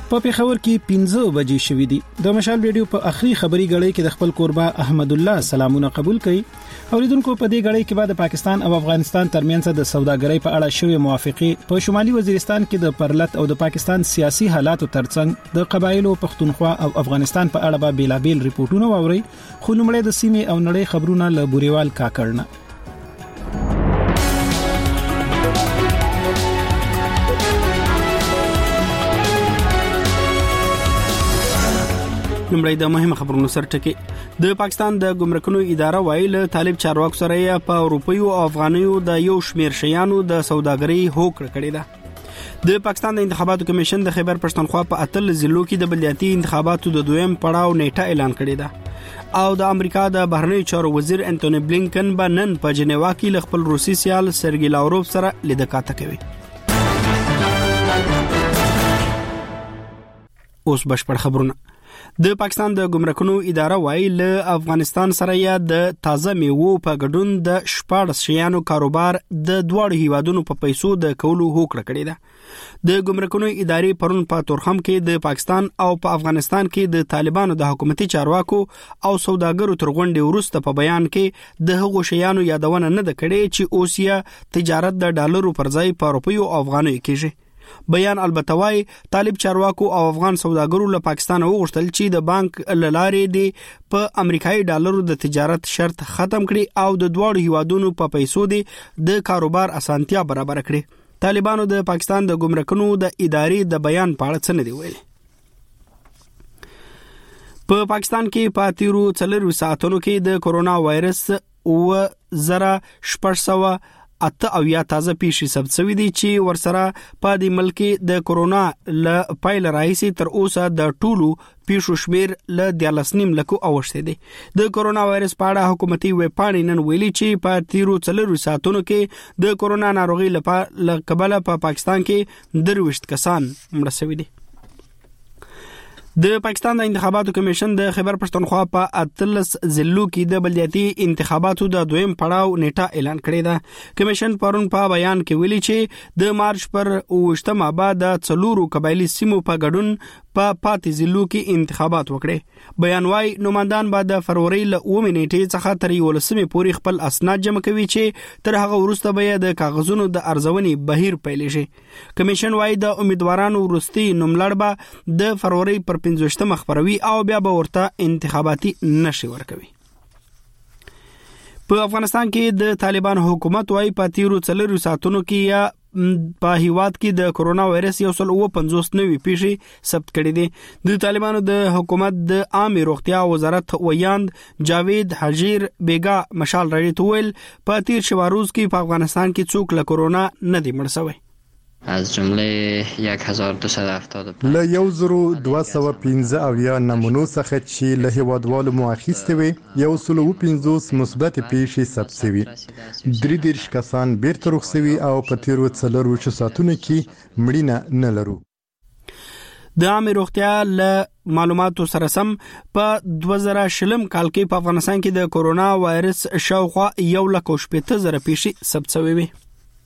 په پیښور کې 15 بجې شوې دي. د مشال ریډیو په اخري خبري غړې کې د خپل قربا احمد الله سلامونه قبول کړي. اوریدونکو په دې غړې کې بعد پاکستان او افغانستان ترمنځ د سوداګرۍ په اړه شوې موافقه په شمالي وزیرستان کې د پرلت او د پاکستان سیاسي حالاتو ترڅنګ د قبایلو پښتونخوا او افغانستان په اړه به بیلابیل ریپورتونه واوري. خو لومړی د سیمې او نړۍ خبرونه له بوريوال کاکړنه. نمړی د مهمه خبرونو سره ټکی. د پاکستان د ګمرکونو اداره وایي له طالب چارواکو سره په روپیو او افغانیو د یو شمیر شیانو د سوداګرۍ هوکړه کړې ده. د پاکستان د انتخاباتو کمیشن د خیبر پښتونخوا په 8 ضلعو کې د بلدیاتي انتخاباتو د دویم پړاو نیټه اعلان کړې ده او د امریکا د بهرنیو چارو وزیر انټونی بلینکن به نن په جنیوا کې له خپل روسي سیال سرګی لاوروف سره لیدکاته کوي. اوس بشپړ خبرونه. د پاکستان د ګمرکونو اداره وایي له افغانستان سره یا د تازه میوو په ګډون د 14 شیانو کاروبار د دواړو هیوادونو په پیسو د کولو هوکړه کړې ده. د ګمرکونو ادارې پرون په تورخم کې د پاکستان او په افغانستان کې د طالبانو د حکومتي چارواکو او سوداګرو تر غونډې وروسته په بیان کې د هغو شیانو یادونه نه ده کړې چې اوس یې تجارت د ډالرو پر ځای په روپیو او افغانیو کېږي. بیان البته وايي طالب چارواکو او افغان سوداګرو له پاکستان وغوښتل چې د بانک لارې دی په امریکایي ډالرو د تجارت شرط ختم کړي او د دواړو هیوادونو په پیسو دی د کاروبار اسانتیا برابر کړي. طالبانو د پاکستان د ګمرکونو د ادارې د بیان په اړه څه نه دی ویلي. په پاکستان کې په تیرو 4 ساعتونو کې د کورونا وایرس 2608 تازه پیښې ثبت شوې دي چې ورسره په دې ملک د کورونا ل پایل راځي تر اوسه د ټولو پیښو شمیر ل 13.9 لکو اوښته دي. د کورونا وایرس په اړه حکومتي ویب پاڼې نن ویلي چې په تیرو 4 ساعتونو کې د کورونا ناروغي له کبله په پاکستان کې 23 کسان مړه شوي دي. د پاکستان د انتخاباتو کمیشن د خیبر پښتونخوا په 8 ضلعو کې د بلدیاتي انتخاباتو د دویم پړاو نیټه اعلان کړې ده. کمیشن پرون په بیان کې ویلي چې د مارچ پر 28 بعد د 4 قبایلی سیمو په ګډون په 5 ضلعو کې انتخابات وکړي. بیان وايي نوماندان بعد د فروری ل 9 نیټې څخه تر 11 پورې خپل اسناد جمع کوي چې تر هغه وروسته به د کاغذونو د ارزونې بهیر پیل شي. کمیشن وايي د امیدوارانو وروستي نوملړ به د فروری پر 15 خبروي او بیا به ورته انتخاباتي نشي ورکوي. په افغانستان کې د طالبان حکومت وايي په تیرو 4 ساعتونو کې یا په هیواد کې د کورونا وایرس 159 نوې پیښې ثبت کړې دي. د طالبانو د حکومت د عامه روغتیا وزارت ویاند جاوید حجیر بیگا مشال راډیو ویل په تیر شوا روز کې په افغانستان کې څوک له کورونا نه دی مړ شوی. از جمله 1270 له 1215 نمونو څخه چې له هیوادوالو مو اخیستې وي 150 مثبت پیښې ثبت شوي. 33 کسان بیرته روغ شوي او په تیرو 4 ساعتونو کې مړینه نه لرو. د عامه روغتیا له معلوماتو سره سم په 2020 کال کې په افغانستان کې د کورونا وایرس شاوخوا 1,80,000 پیښې ثبت شوي وي.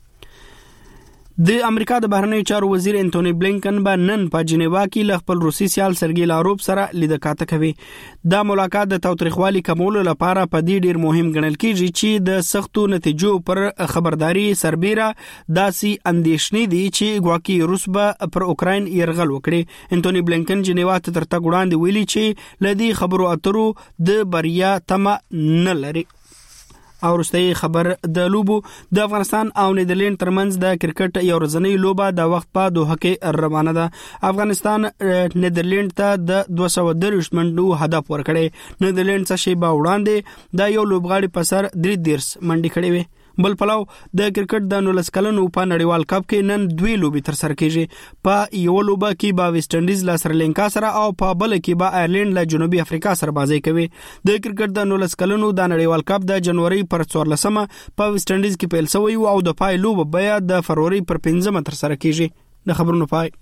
د امریکا د بهرنیو چارو وزیر انټونی بلینکن به نن په جنیوا کې له خپل روسي سیال سرګی لاوروف سره لیدکاته کوي. دا ملاقات د تاوتریخوالي کمولو لپاره په دې ډیر مهم ګڼل کیږي چې د سختو نتیجو پر خبرداري سربېره داسي اندېښنې دي چې ګواکې روس به پر اوکراین يرغل وکړي. انټونی بلینکن جنیوا ته تر تا وړاندې ویلي چې لدی خبرو اترو د بریا تمه نه لري. او وروستي خبر د لوبو د افغانستان او نیدرلند ترمنځ د کرکټ یو ورځنی لوبه د وخت په دوه کې روانه ده. افغانستان نیدرلند ته د 230 منډو هدف ورکړي. نیدرلند څخه شی با وړاندې د یو لوبغاړي په سر 3 منډي کړي وي. بل پلو د کرکټ د 19 کلنو په نړیوال کپ کې نن 2 لوبي تر سره کیږي. په یو لوبه کې با ویسټ انډیز له سریلانکا سره او په بل کې با ایرلند له جنوبي افریقا سره بازي کوي. د کرکټ د 19 کلنو د نړیوال کپ د جنوري پر 14مه په ویسټ انډیز کې پیل شوی او د پای لوبه بیا د فروری پر 15مه تر سره کیږي. د خبرونو پای.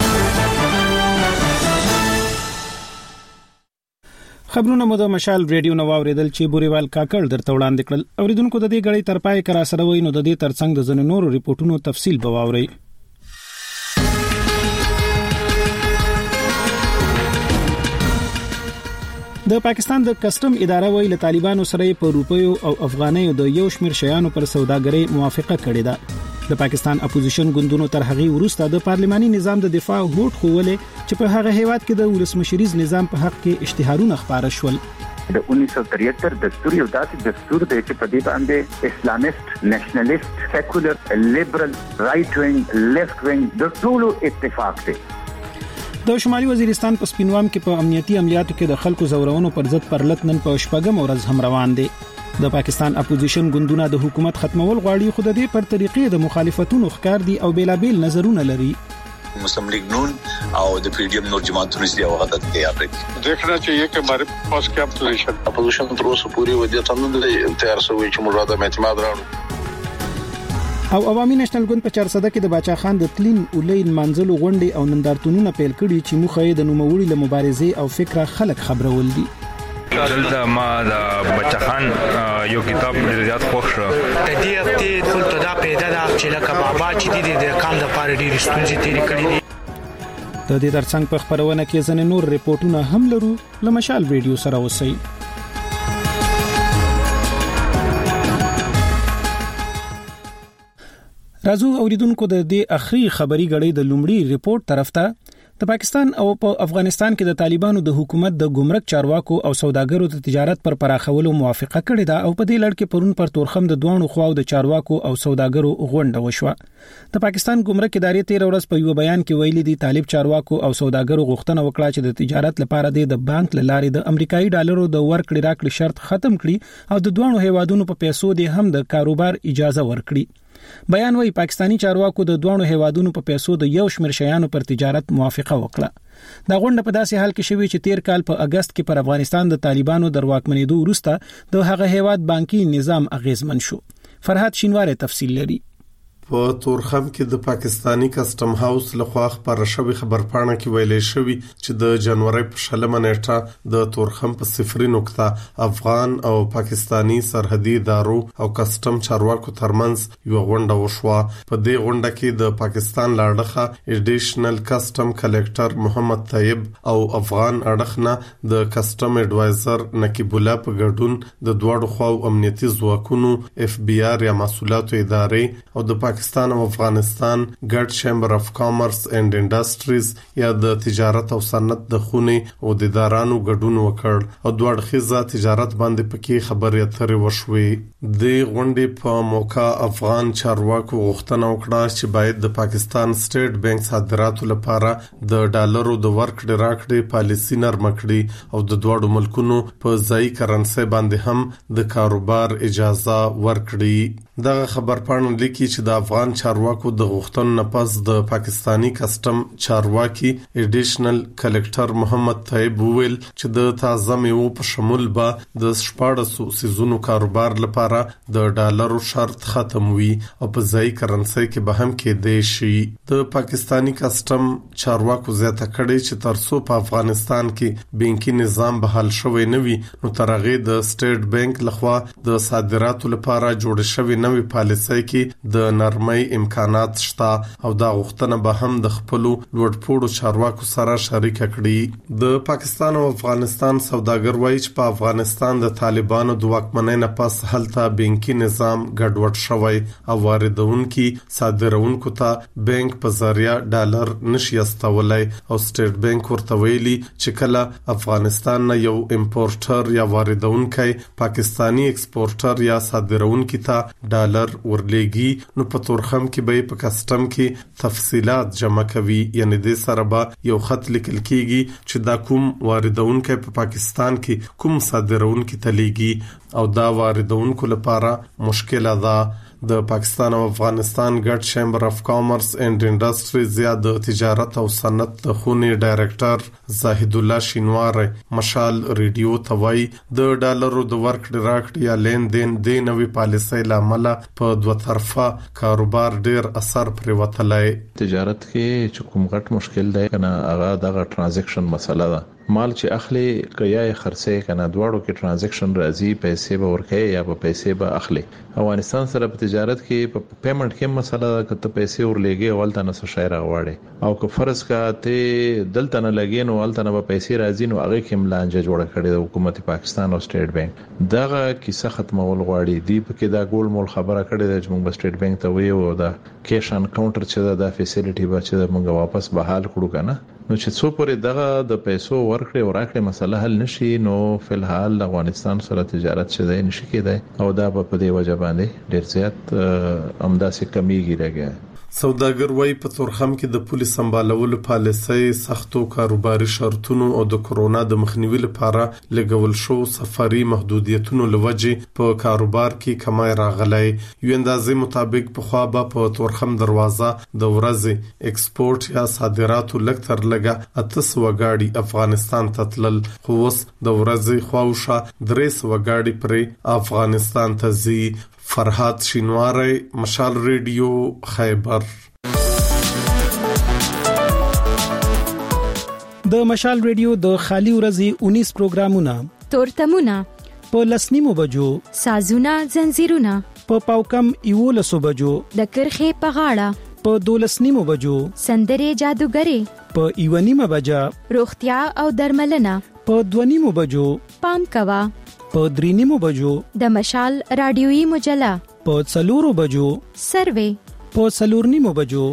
خبرونه مو د مشال ریډیو نو اوریدل چې بوريوال کاکړ درته وړاندې کړل. اوریدونکو د دې غړي تر پای کرا سره وای نو د دې ترڅنګ د زنو نورو ریپورتونو تفصیل بواوري. د پاکستان د کسٹم اداره ویل طالبانو سره په روپیو او افغانیو د یو شمیر شیانو پر سوداګرۍ موافقه کړې ده. د پاکستان اپوزیشن ګوندونو تر هغه وروسته د پارلماني نظام د دفاع هوټ خوولې چې په هغه هیواد کې د ولسمشریز نظام په حق کې اشتهارونه خپاره شول. د 1973 دستور یو داسې دستور دی چې په دې باندې اسلامست، نېشنلیست، سیکولر، لیبرل، رائټ وینګ، لیفت وینګ د ټولو اتفاق دی. د شمالي وزیرستان په سپینوام کې په امنیتي عملیاتو کې د خلکو زورونو پر ضد پرلط نن په شپږم ورځ هم روان دي. د پاکستان اپوزیشن ګوندونه د حکومت ختمول غواړي، خو د دې پر طریقې د مخالفتونو ښکار دي او بیلابیل نظرونه لري. मुस्लिम लीग नून और the PDM नूर जमातों ने वहादत के यहाँ पे देखना चाहिए कि हमारे पास क्या पोजीशन अपोजिशन प्रोस पूरी वजह तैयार से हुई मुरादा में اعتماد راړو. او عوامي نېشنل ګوند په 400 کې د باچا خان د تلین اولین منځلو غونډې او نندارتونونه پیل کړي چې مخه یې د نوموړي له مبارزې او فکره خلک خبرول دي. دلته ما د بچا خان یو کتاب ډیر زیات خوښ شو. د دې هفته ټول دا پیدا ده چې لکه بابا چې د کال د پاره ډیر ستونزې تیرې کړې دي. د دې ترڅنګ په خبرونه کې ځنې نور ریپورتونه هم لرو. لمشال ویډیو سره اوسئ. راځو اوریدونکو د دې اخري خبري غړي د لومړي ریپورت طرف ته. د پاکستان او په افغانستان کې د طالبانو د حکومت د ګمرک چارواکو او سوداګرو د تجارت پر پراخولو موافقه کړې ده او په دې لړ کې پرون پر تورخم د دوانو خواو د چارواکو او سوداګرو غونډه وشوه. د پاکستان ګمرک ادارې 13 ورځ په یو بیان کې ویلي دي طالب چارواکو او سوداګرو غوښتنه وکړه چې د تجارت لپاره د بانک لارې د امریکایي ډالرو د ورکړې راکړې شرط ختم کړي او د دوانو هیوادونو په پیسو د هم د کاروبار اجازه ورکړي. بیان وايي پاکستانی چارواکو د دوانو هیوادونو په پیسو د یو شمیر شیانو پر تجارت موافقه وکړه. دا غونډه په داسې حال کې شوې چې 13 کال په اگست کې پر افغانستان د طالبانو د واکمنېدو وروسته د هغه هیواد بانکي نظام اغیزمن شو. فرحات شینواره تفصیل لري. په تورخم کې د پاکستانی کسٹم هاوس لخوا خبر شوی خبرپاڼه کې ویلې شوی چې د جنوري په 16 نیټه د تورخم په 0 نقطه افغان او پاکستانی سرحدي ادارو او کسٹم چارواکو ترمنځ یو غونډه وشوه. په دې غونډه کې د پاکستان لاړخه ایډیشنل کسٹم کلیکټر محمد طیب او افغان اړخنه د کسٹم اډوایزر نقیب الله په ګډون د دوړو خواو امنیتي ځواکونو اف بی آر یا مسؤلیت ادارې او د پاکستان او افغانستان ګډ چیمبر اف کامرس اینڈ انډستریز یا د تجارت او صنعت د خونې او د ادارانو ګډون وکړ او دوه اړخیزه تجارت باندې پکې خبرې اترې وشوې. د غونډې په موقع افغان چارواکو غوښتنه وکړه چې باید د پاکستان سټیټ بانک صادراتو لپاره د ډالرو د ورکړې راکړې پالیسی نرم کړي او د دوه ملکونو په ځای کرنسي باندې هم د کاروبار اجازه ورکړي. دغه خبرپاڼه لیکي چې د افغان چارواکو د غوښتنو نه پس د پاکستانی کسٹم چارواکي ایډیشنل کلیکټر محمد طیب ویل چې د تازه میوو په شمول به د 1400 سيزونو کاروبار لپاره د ډالرو شرط ختم وي او په ځای کرنسي کې به هم کېدې شي. د پاکستانی کسٹم چارواکو زیاته کړي چې ترڅو په افغانستان کې بانکي نظام بحال شوی نه وي نو ترغه د سټیټ بانک لخوا د صادراتو لپاره جوړ شوی نوې پالیسي کې د نرمۍ امکانات شته او دا غوښتنه به هم د خپل لوړپوړو چارواکو سره شریک کړي. د پاکستان او افغانستان سوداګر وایي چې په افغانستان د طالبانو د واکمنۍ نه پس هلته بانکي نظام ګډوډ شوی او واردونکو صادرونکو ته بانک په ذریعہ ډالر نشي استولای او سټیټ بانک ورته ویلي چې کله افغانستان نه یو امپورټر یا واردونکو پاکستانی ایکسپورټر یا صادرونکو ته ډالر ورلېږي نو په تورخم کې به په کسٹم کې تفصيلات جمع کوي. یعنی د سره به یو خط لیکل کیږي چې دا کوم واردونکو په پاکستان کې کوم صادرونکو ته لېږي او دا واردونکو لپاره مشکله ده. د پاکستان او افغانستان ګډ چیمبر اف کامرس اینڈ انډستریز یا د تجارت او صنعت د خونې ډایریکټر زاهد الله شینواره مشال ریډیو توای د ډالرو د ورکړې راکړې یا لین دین د نوې پالیسۍ لامل په دوه طرفه کاروبار ډیر اثر پرې وتلای. تجارت کې چې کوم غټ مشکل دی کنه هغه دغه ترانزیکشن مسله ده. مال چې اخلي کیا خرڅه کنه دواړو کې ترانزیکشن راځي پیسې به ورکه یا به پیسې به اخلي. افغانستان سره په تجارت کې په پیمنٹ کې مسله ده کته پیسې ورلېږي ولته نه څه شایر غواړي او که فرض کا ته دلته نه لګین او ولته نه به پیسې راځي نو هغه کې ملانجه جوړه کړې د حکومت پاکستان او سټیټ بانک دغه کیسه ختمول غواړي. دی په کې دا ګول مول خبره کړې ده چې موږ سټیټ بانک ته ویو دا کیش ان کاونټر چې دا فیسیلیټي به چې موږ واپس بحال کړو کنه نو چې څو پورې دغه د پیسو ورکړې او راکړې مسله حل نشي نو فلحال افغانستان سره تجارت شته نشي کېدای او دا په دې وجه باندې ډېر زیات امداسي کمیږي راګي. سوداګر وای په تورخم کې د پولیس سمبالولو پالیسۍ سختو کاروباري شرطونو او د کورونا د مخنیوي لپاره لګول شو سفري محدودیتونو لوجه په کاروبار کې کمای راغلی. یو اندازې مطابق په خوا په تورخم دروازه د ورځې ایکسپورت یا صادراتو لکتر لګه 800 غاډي افغانستان ته تلل خو اوس د ورځې خواوشه 300 غاډي پرې افغانستان ته ځي. فرحات شینواری مشال ریډیو خیبر. د مشال ریډیو د خالی ورځې 19 پروګرامونه تورتمونه په لسنیمو بجو سازونه زنجیرونه په پاوکم 11 بجو د کرخه په غاړه په 12 بجو سندره جادوګری په 1 بجا روغتیا او درملنه په 2 بجو پام کوا په 3 بجو د مشال رادیویی مجله په 4 بجو سروې په 4 بجو.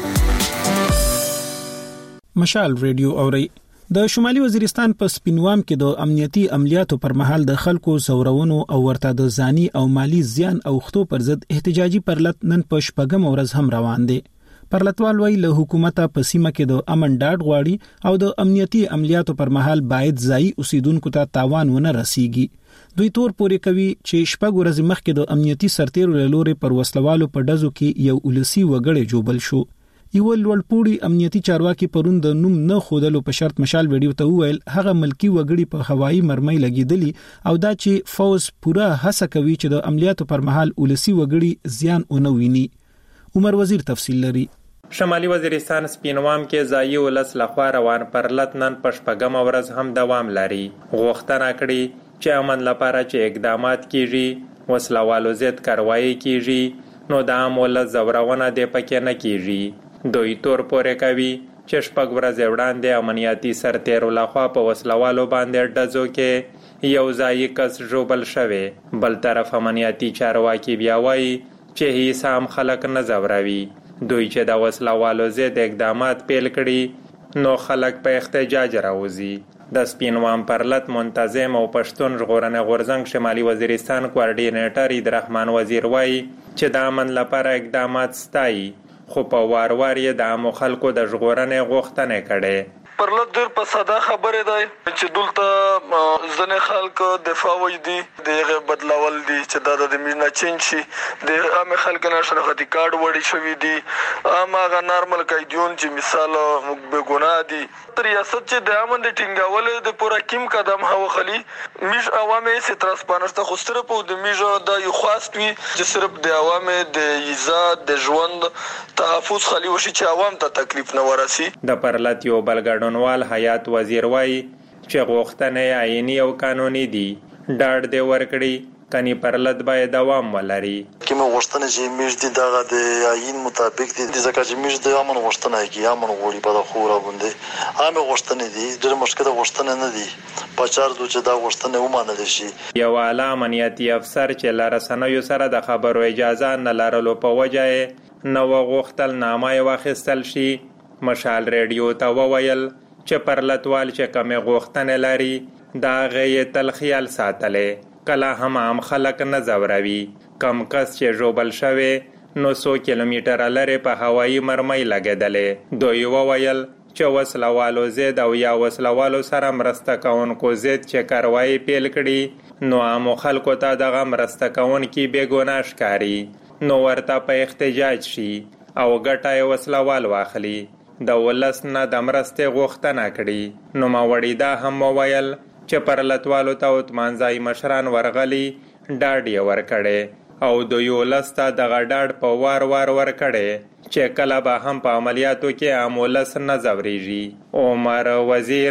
مشال ریډیو اوري د شمالي وزیرستان په سپینوام کې د امنیتي عملیاتو پر مهال د خلکو زورونو او ورته د ځاني او مالی زیان اوختو پر ضد احتجاجي پرلط نن په شپږم ورځ هم روان دي. پرلطوال وی له حکومته په سیمه کې د امن ډاډ غواړي او د امنیتي عملیاتو پر مهال باید ځای اوسیدونکو ته تاوان ونه رسیږي. دوی تور پورې کوي چې شپږ ورځې مخکې د امنیتي سرتیرو له لوري پر وسلوالو په ډزو کې یو ولسی وګړی جوبل شو. یو لوړپوړي امنیتي چارواکي پرون د نوم نه خودلو په شرط مشال ویډیو ته وویل هغه ملکی وګړي په هوایی مرمۍ لګیدلی او دا چې فوز پوره هڅه کوي چې د عملیاتو پر مهال ولسی وګړي زیان ونه ویني. عمر وزیر تفصیل لري. شمالي وزیرستان سپینوام کې ځایي ولس لخوا روان پرلط نن په شپږم ورځ هم دوام لري. غوښتنه کړې چې امن لپاره چې اقدامات کیږي وسلوالو ضد کاروایی کیږي نو د عام ولس زورونه د پکې نه کیږي. دوی تور پورې کوي چې شپږ ورځې وړاندې امنیتي سرتیرو لخوا په وسلوالو باندې ډزو کې یو ځایي کس ژوبل شوی. بل طرف امنیتي چارواکي بیا وایي چې هیڅ هم خلک نه ځوروي. دوی چې د وسلوالو ضد اقدامات پیل کړي نو خلک په احتجاج راوځي. د سپینوام پرلط منتظم او پښتون ژغورنې غورځنګ شمالي وزیرستان کوارډینیټر عبدالرحمن وزیر وایي چې د امن لپاره اقدامات ستایي خو په وار وار یې د عامو خلکو د ژغورنې غوښتنې کړې. پرلط ډېر په ساده خبره ده چې دلته ځنې خلک دفاع وي دي دغه بدلول دي چې دا د مینا چینج شي د عام خلک نه شناختی کارت وړي شوی دي هغه نارمل قیدیون چې مثال به ګناه دي ریاست چې د امن د ټینګول د پوره کیم قدم هو خلی میش عوامه سي ترانسپارنس ته خوستره په د میجو د یو خاص وي چې صرف د عوامه د عزت د ژوند تحفظ خلی وشي چې عوام ته تکلیف نه ورسي. د پرلط یو بلګړنوال حیات وزیر وایي چې غوښتنې عیني او قانوني دي. ډاډ دې ورکړي کني پرلط باید دوام ولري. کومه غوښتنه چې میش دي دغه د عین مطابق دي ځکه چې میش د امن غوښتنه کوي امن غوړي په خورا باندې عام غوښتنه دي ډېر مشکله غوښتنه نه دي په چار دوه چې دا غوښتنه ومانل شي. یو اعلی امنیتي افسر چې لارسنوي سره د خبرو اجازه نه لرلو په وجه نو غوښتل نامه واخیستل شي. مشال ریډیو ته وویل چې پرلطوال چې کومه غوښتنه لري دا غي تل خیال ساتلې کله هم عام خلک نه زوروي. کم کس چې ژوبل شوی نو 100 کیلومتره لري په هوایی مرمۍ لګیدلې. دوی وویل چې وسلوالو ضد او یا وسلوالو سره مرسته کوونکو ضد چې کاروایی پیل کړي نو عام خلکو ته دغه مرسته کوونکي بې ګناه ښکاري نو ورته په احتجاج شي او ګټه وسلوال واخلي. د ولس نه د مرستې غوښتنه کړي. نو ماوړي دا هم وویل چې پرلطوالو ته اتمانځای مشران ورغلي ډاډ یې ورکړي او دوی ولس ته دغه ډاډ په وار وار ورکړي چې کله به هم په عملیاتو کې عام ولس نه ځورېږي. عمر وزیر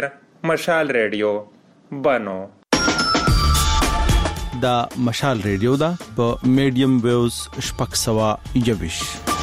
مشال ریډیو بنو. دا مشال ریډیو دا په میډیم ویوز 621.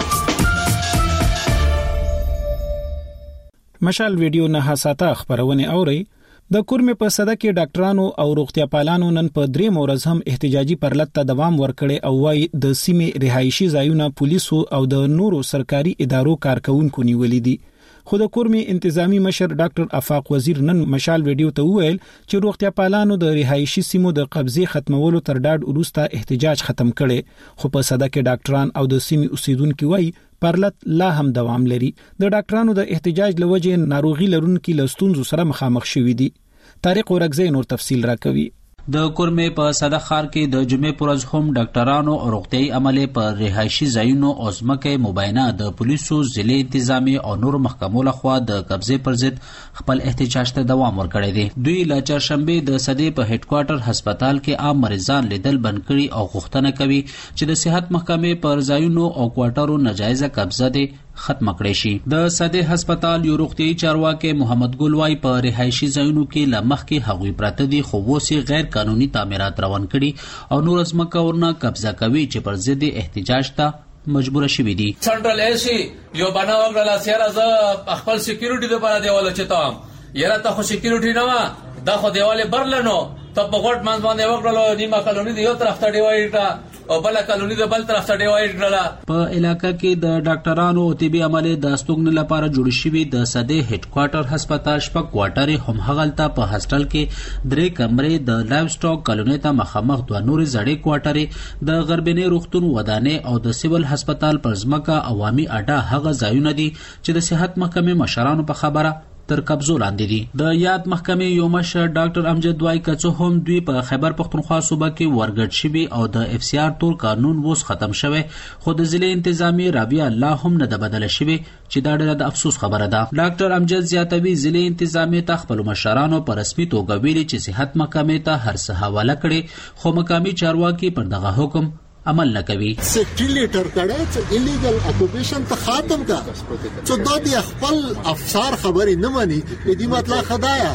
مشال ویډیو نه حساته خبرونه اوري. د کورمه په صده کې ډاکټرانو او روغتیا پالانو نن په 3 ورځ هم احتجاجي پرلط ته دوام ورکړي او وايي د سیمې رهایشي ځایونه پولیسو او د نورو سرکاري ادارو کارکونکو نیولې دي. خو د کورمه انتظامی مشر ډاکټر افاق وزیر نن مشال ویډیو ته وویل چې روغتیا پالانو د رهایشي سیمو د قبضه ختمولو تر ډاډ وروسته احتجاج ختم کړي. خو په صده کې ډاکټران او د سیمې اوسیدونکو وايي پرلط لا هم دوام لري. د ډاکټرانو د احتجاج لوجه ناروغي لرونکو لستونزو سره مخامخ شوي دي. طارق ورغزی نور تفصیل راکوي. د کورمه په صده خار کې د جمعې پرځ هم ډاکټرانو او روغتيي عمله پر رهایشي ځایونو او ځمکه مباینه د پولیسو ضلع انتظامی او نور محکمو لخوا د قبضه پر ضد خپل احتجاج ته دوام ورکړی دی. دوی لا چهارشنبه د صدې په هډ کوارټر هسپتال کې عام مریضان لیدل بند کړي او غوښتنه کوي چې د صحت محکمې پر ځایونو او کوارټرو ناجایزه قبضه دي ختم کړي شي. د صدې هسپتال یو روغتيي چارواکي محمد ګلوای په رهایشي ځایونو کې لمخ کې هغوی پراته دي خو ووسي غیر قانوني تعمیرات روان کړي او نور ځمکه ورنه قبضه کوي چې پر ضد احتجاج ته مجبور شوي دي. سنټرل ایسی یو بنا وګړه سیاره ز خپل سکیورټي لپاره دیواله چتام یره ته خو سکیورټي نه دا خو دیواله برلنو ته په ګټ منځ باندې وګړه نیمه کالونی دی یو طرف ته دیوایډ او بل کالونی د بل طرف ته دیوایډ کړه. په علاقې کې د ډاکټرانو او طبي عمله د استوګن لپاره جوړ شوی د صدې هډ کوارټر هسپتال شپږ کوارټر هم هغلته په هاستل کې 3 کمرې د لایف سټاک کالونی ته مخامخ دوه نور زړې کوارټر د غربینې روغتون ودانې او د سیول هسپتال پر ځمکه عوامي اډه هغه ځایونه دي چې د صحت محکمې مشرانو په خبره تر قبضو لاندې دي. د یاد محکمې یو مشر ډاکټر امجد وای کڅو هم دوی په خیبر پختونخوا صوبه کې ورګډ شوی او د اف سی آر تور قانون ووس ختم شوی خو د ضلع انتظامی رابعه الله هم نه بدل شوی چې دا ډېره د افسوس خبره ده. ډاکټر امجد زیاتوي ضلع انتظامی ته خپل مشرانو په رسمي توګه ویلي چې صحت محکمې ته هر څه حواله کړي خو مقامي چارواکي پر دغه حکم عمل نه کوي. سټیلیټر کړه چې الیګل اکوپیشن ته ختم کا چې د دې خپل افسر خبرې نه مانی دې مطلب خدایا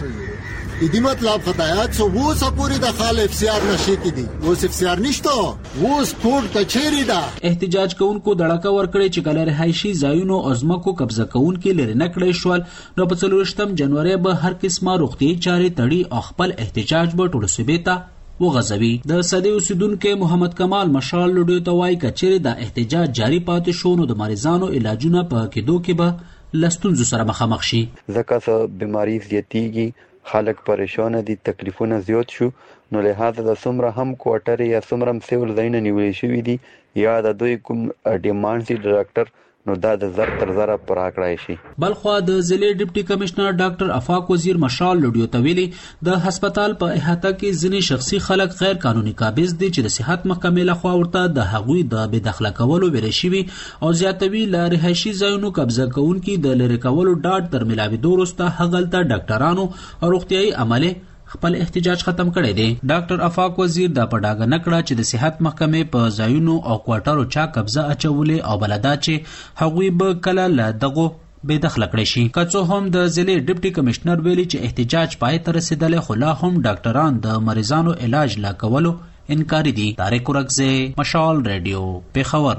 دې مطلب خدایا چې وو سپوري د خالف سیار نشي کړي وو سیار نشته وو سپورت کچېری دا احتجاج کوونکو دړکا ورکړي چې کله رهایشي ځایونو ازمکو قبضه کوونکو لري نکړې شول نو په 4 جنوري به هر قسمه روغتي چاري تړي او خپل احتجاج به ټول صوبې وغځوي. د صدې اوسیدونکو محمد کمال مشال لډیو ته وایي کچېره د احتجاج جاری پاتې شو نو د مریضانو علاجونه په کېدو کې به لستونزو سره مخامخ شي. ځکه چې بیماری زیاتیږي خلک پریشان دي تکلیفونه زیات شو نو له هغه د څومره هم کوارټر یا څومره هم سیول ځایونه نیولې شوې دي یا د دوی کوم ډیماند سي ډاکټر نو دا د زر تر زره پر اکړای شي. بلخوا د ضلع ډیپټي کمشنر ډاکټر افاق وزیر مشال لډیو ته ویلي د هسپتال په احاطه کې ځینې شخصي خلک غیر قانوني قابض دي چې د صحت محکمې لخوا ورته د هغوی د بې دخله کولو ویل شوی او زیاتوي ل رهایشي ځایونو قبضه کوونکي د لری کولو ډاټ تر ملاوي دوروسته هغلته ډاکټرانو او روغتيایي عمله خپل احتجاج ختم کړی دی. ډاکټر افاق وزیر د پډاګ نکړه چې د صحت محکمې په ځایونو او کوارټرو چا قبضه اچولې او بلدا چې هغوی به کله له دغه بې دخله کړی شي. کڅو هم د ضلع ډیپټي کمشنر ویلي چې احتجاج پای ته رسیدلی خو لا هم ډاکټران د مریضانو علاج لا کولو انکاري دي. طارق ورغزی مشال ریډیو پیښور.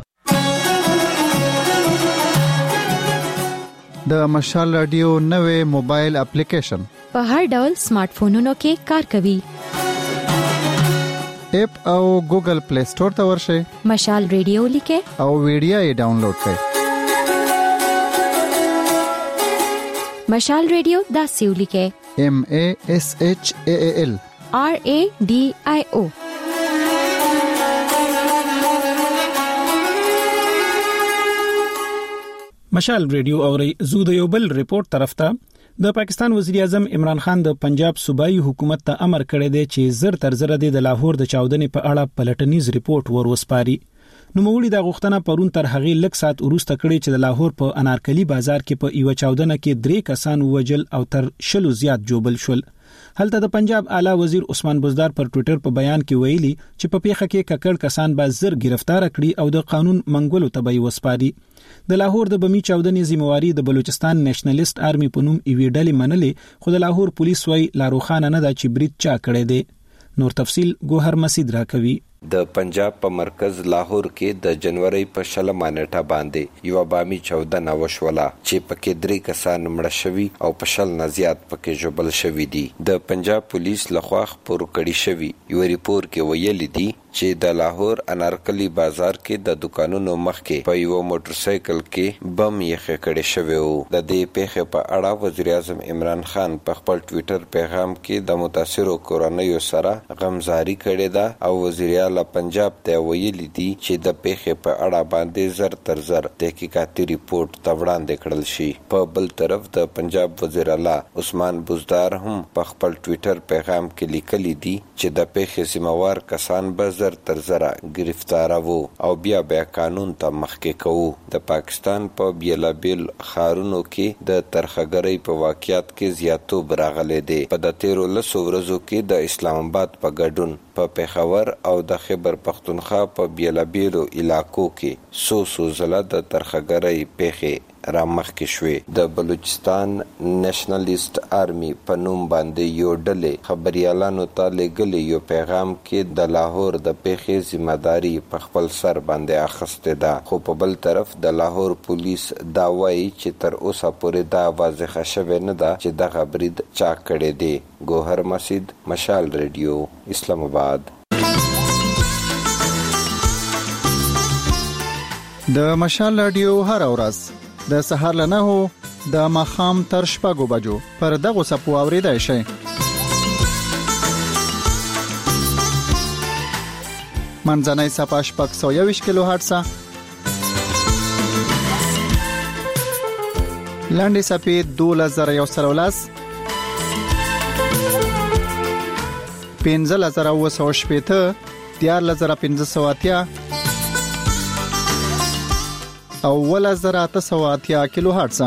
د مشال رادیو نوې موبایل اپلیکیشن په هر ډول سمارټ فونونو کې کار کوي. اپ او ګوګل پلی سٹور ته ورشئ مشال ریډیو لیکه او ویډیو یې ډاونلوډ کړئ. مشال ریډیو داسې ولیکه MASHAAL RADIO. مشال ریډیو اوري زو د یو بل ریپورت طرف ته د پاکستان وزیر اعظم عمران خان د پنجاب صوبایي حکومت ته امر کړی دی چې زر تر زر د لاهور د چاودنې په اړه پلټنیز ریپورت وروسپاري. نو موړي د غوښتنه پرون تر هغه لک سات وروسته کړی چې د لاهور په انارکلی بازار کې په یو چاودنه کې 3 کسان وژل او تر 60 زیات جوبل شول. هلته د پنجاب اعلی وزیر عثمان بزدار پر ټوئیټر په بیان کې ویلي چې په پیښه کې ککړ کسان به زر گرفتار کړي او د قانون منګولو ته به وسپاري. د لاهور د بمی چاودنې ذمہواری د بلوچستان نېشنلیست آرمي په نوم ایوی ډلې منلې، خو د لاهور پولیس وايي لاروخانه نه دا چې برید چا کړی دی. نور تفصیل ګوهر مسید راکوي. د پنجاب په مرکز لاهور کې د جنوري په 20 نیټه باندې یو بامي چاودنه وشوله چې پکې 3 کسان مړه شوي او په 20 نه زیات پکې ژوبل شوي دي. د پنجاب پولیس لخوا خبر کړی شوی یو ریپورت کې ویل دي چې د لاهور انارکلی بازار کې د دکانونو مخ کې په یو موټر سایکل کې بم یې کړی شوی وو. د دې پیښې په اړه وزیر اعظم عمران خان په خپل ټوئیټر پیغام کې د متاثرو کورنیو سره غمزاري کړې ده او وزیر اعلی پنجاب ته ویلي دي چې د پیښې په اړه باندې زر تر زر تحقیقاتي ریپورت ته وړاندې کړل شي. په بل طرف د پنجاب وزیر اعلی عثمان بزدار هم په خپل ټوئیټر پیغام کې لیکلي دي چې د پیښې ذمہوار کسان به زر تر زر گرفتار وو او بیا قانون ته مخکې کوو. د پاکستان په بیلابیل خارونو کې د ترخګرۍ په واقعیت کې زیاتوب راغلی دی. په د 13 ورځو کې د اسلام آباد په ګډون په پیښور او د خیبر پختونخوا په بیلابیلو علاقو کې سو زله د ترخګرۍ پیښې را مخکې شوې. د بلوچستان نېشنلیست آرمي په نوم باندې یو ډلې خبريالانو ته لګلې یو پیغام کې د لاهور د پیښې ذمہداري په خپل سر باندې اخیسته ده، خو په بل طرف د لاهور پولیس دا وایي چې تر اوسه پورې دا واضح شوه نه ده چې دغه برید چا کړی دی. ګوهر مسید، مشال ریډیو، اسلام آباد. د مشال رادیو هر ورځ د سهار له 9 د ماښام تر 6 بجو پر دغه سپو اوریدای شي. منځنۍ صفحه 621 کیلو هرتز، لاندې صفحه 2113 15980 14580 او 1880 کیلو هرتز.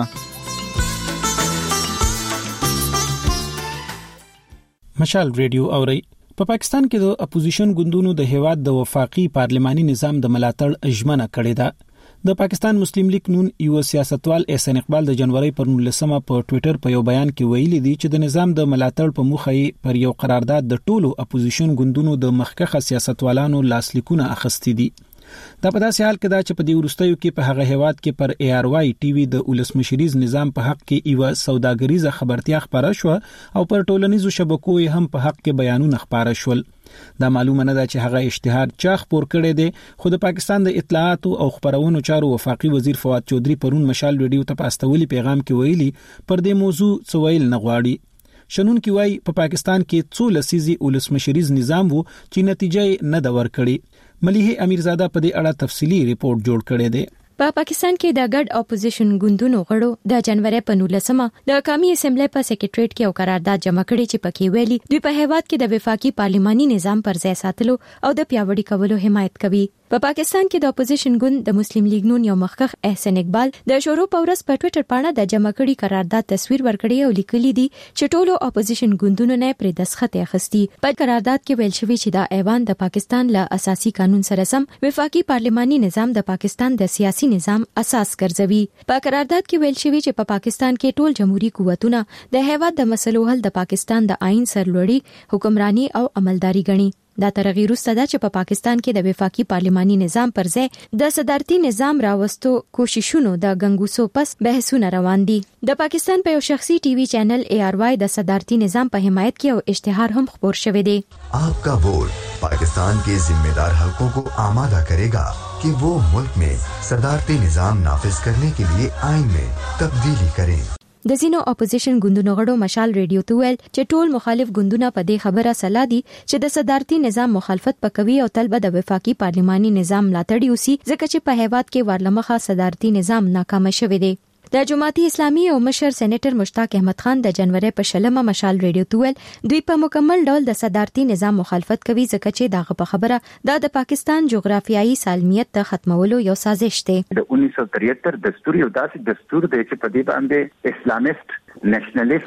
مشال ریډیو اوري. په پاکستان کې د اپوزیشن ګوندونو د هیواد د وفاقي پارلماني نظام د ملاتړ اجمنه کړې ده. د پاکستان مسلم لیگ نون یو سیاستوال احسان اقبال د جنوري پر 19 په ټوئیټر په یو بیان کې ویلي دي چې د نظام د ملاتړ په موخه پر یو قرارداد د ټولو اپوزیشن ګوندونو د مخکخه سیاستوالانو لاسلیکونه اخیستي دي. دا په داسې حال کې دا چې په دې وروستیو کې په هغه هیواد کې پر ARY ټي وي د ولسمشریز نظام په حق کې یو سوداګریزه خبرتیا خبره شو او پر ټولنیزو شبکو هم په حق کې بیانونه خبره شول. دا معلومه نه ده چې هغه اشتهار چا خبر کړی دی، خو د پاکستان د اطلاعات او خبرونو چارو وفاقي وزیر فواد چودري پرون مشال ریډیو ته پاستولي پیغام کې ویلي پر دې موضوع څویل نه غواړي. شنون کې وای په پاکستان کې څو لسیزي ولسمشریز نظام وو چې نتیجه نه دا ورکړي. ملیحه امیرزاده په دې اړه تفصیلی ریپورت جوړ کړی دی. په پاکستان کې د ګډ اپوزیشن ګوندونو غړو د جنوري په 19 د قومي اسمبلی په سیکریټریټ کې یو قرارداد جمع کړی چې پکې ویلي دوی په هیواد کې د وفاقي پارلماني نظام پر ځای ساتلو او د پیاوړي کولو حمایت کوي. په پاکستان کې د اپوزیشن ګوند د مسلم لیگ نون یو مخکخ احسان اقبال د شروع په ورځ په ټوئیټر باندې د جمع کړي قرارداد تصویر ورکړی او لیکلي دي چې ټولو اپوزیشن ګوندونو نه پر دسخط اخیستي. په قرارداد کې ویل شوی چې د ایوان د پاکستان له اساسي قانون سره سم وفاقي پارلماني نظام د پاکستان د سیاسي نظام اساس ګرځوي. په قرارداد کې ویل شوی چې په پاکستان کې ټول جمهوریت قوتونه د هیواد د مسلو حل د پاکستان د آئین سرلوړي حکمرانی او عملداري غني. دا ترغیر وسته چې په پاکستان کې د وفاقي پارلماني نظام پر ځای د صدارتي نظام راوستو کوششونو د غنګوسو پس بحثونه روان دي. د پاکستان په یو شخصي ټي وي چینل ARY د صدارتي نظام په حمایت کې او اشتهار هم خبر شوی دی. آپ کا ووٹ پاکستان کے ذمہ دار حلقوں کو آمادہ کرے گا کہ وہ ملک میں صدارتی نظام نافذ کرنے کے لیے آئین میں تبدیلی کریں. د زینو اپوزیشن ګوندونو غړو مشال ریډیو ته ویل چې ټول مخالف ګوندونه په دې خبره سلا دي چې د صدارتي نظام مخالفت پکوي او طلبه د وفاقي پارلماني نظام ملاتړ وسی ځکه چې په هیواد کې ورلمخه صدارتي نظام ناکام شوی دی. د جماعتي اسلامي او مشر سېنیټر مشتاق احمد خان د جنوري په 20 مشال ریډیو ته ویل دوی په مکمل ډول د صدارتي نظام مخالفت کوي ځکه چې دغه په خبره د پاکستان جغرافیایي سالمیت ته ختمولو یو سازش دی. د 1973 دستور یو داسې دستور دی چې په دې باندې اسلامیست نېشنلیست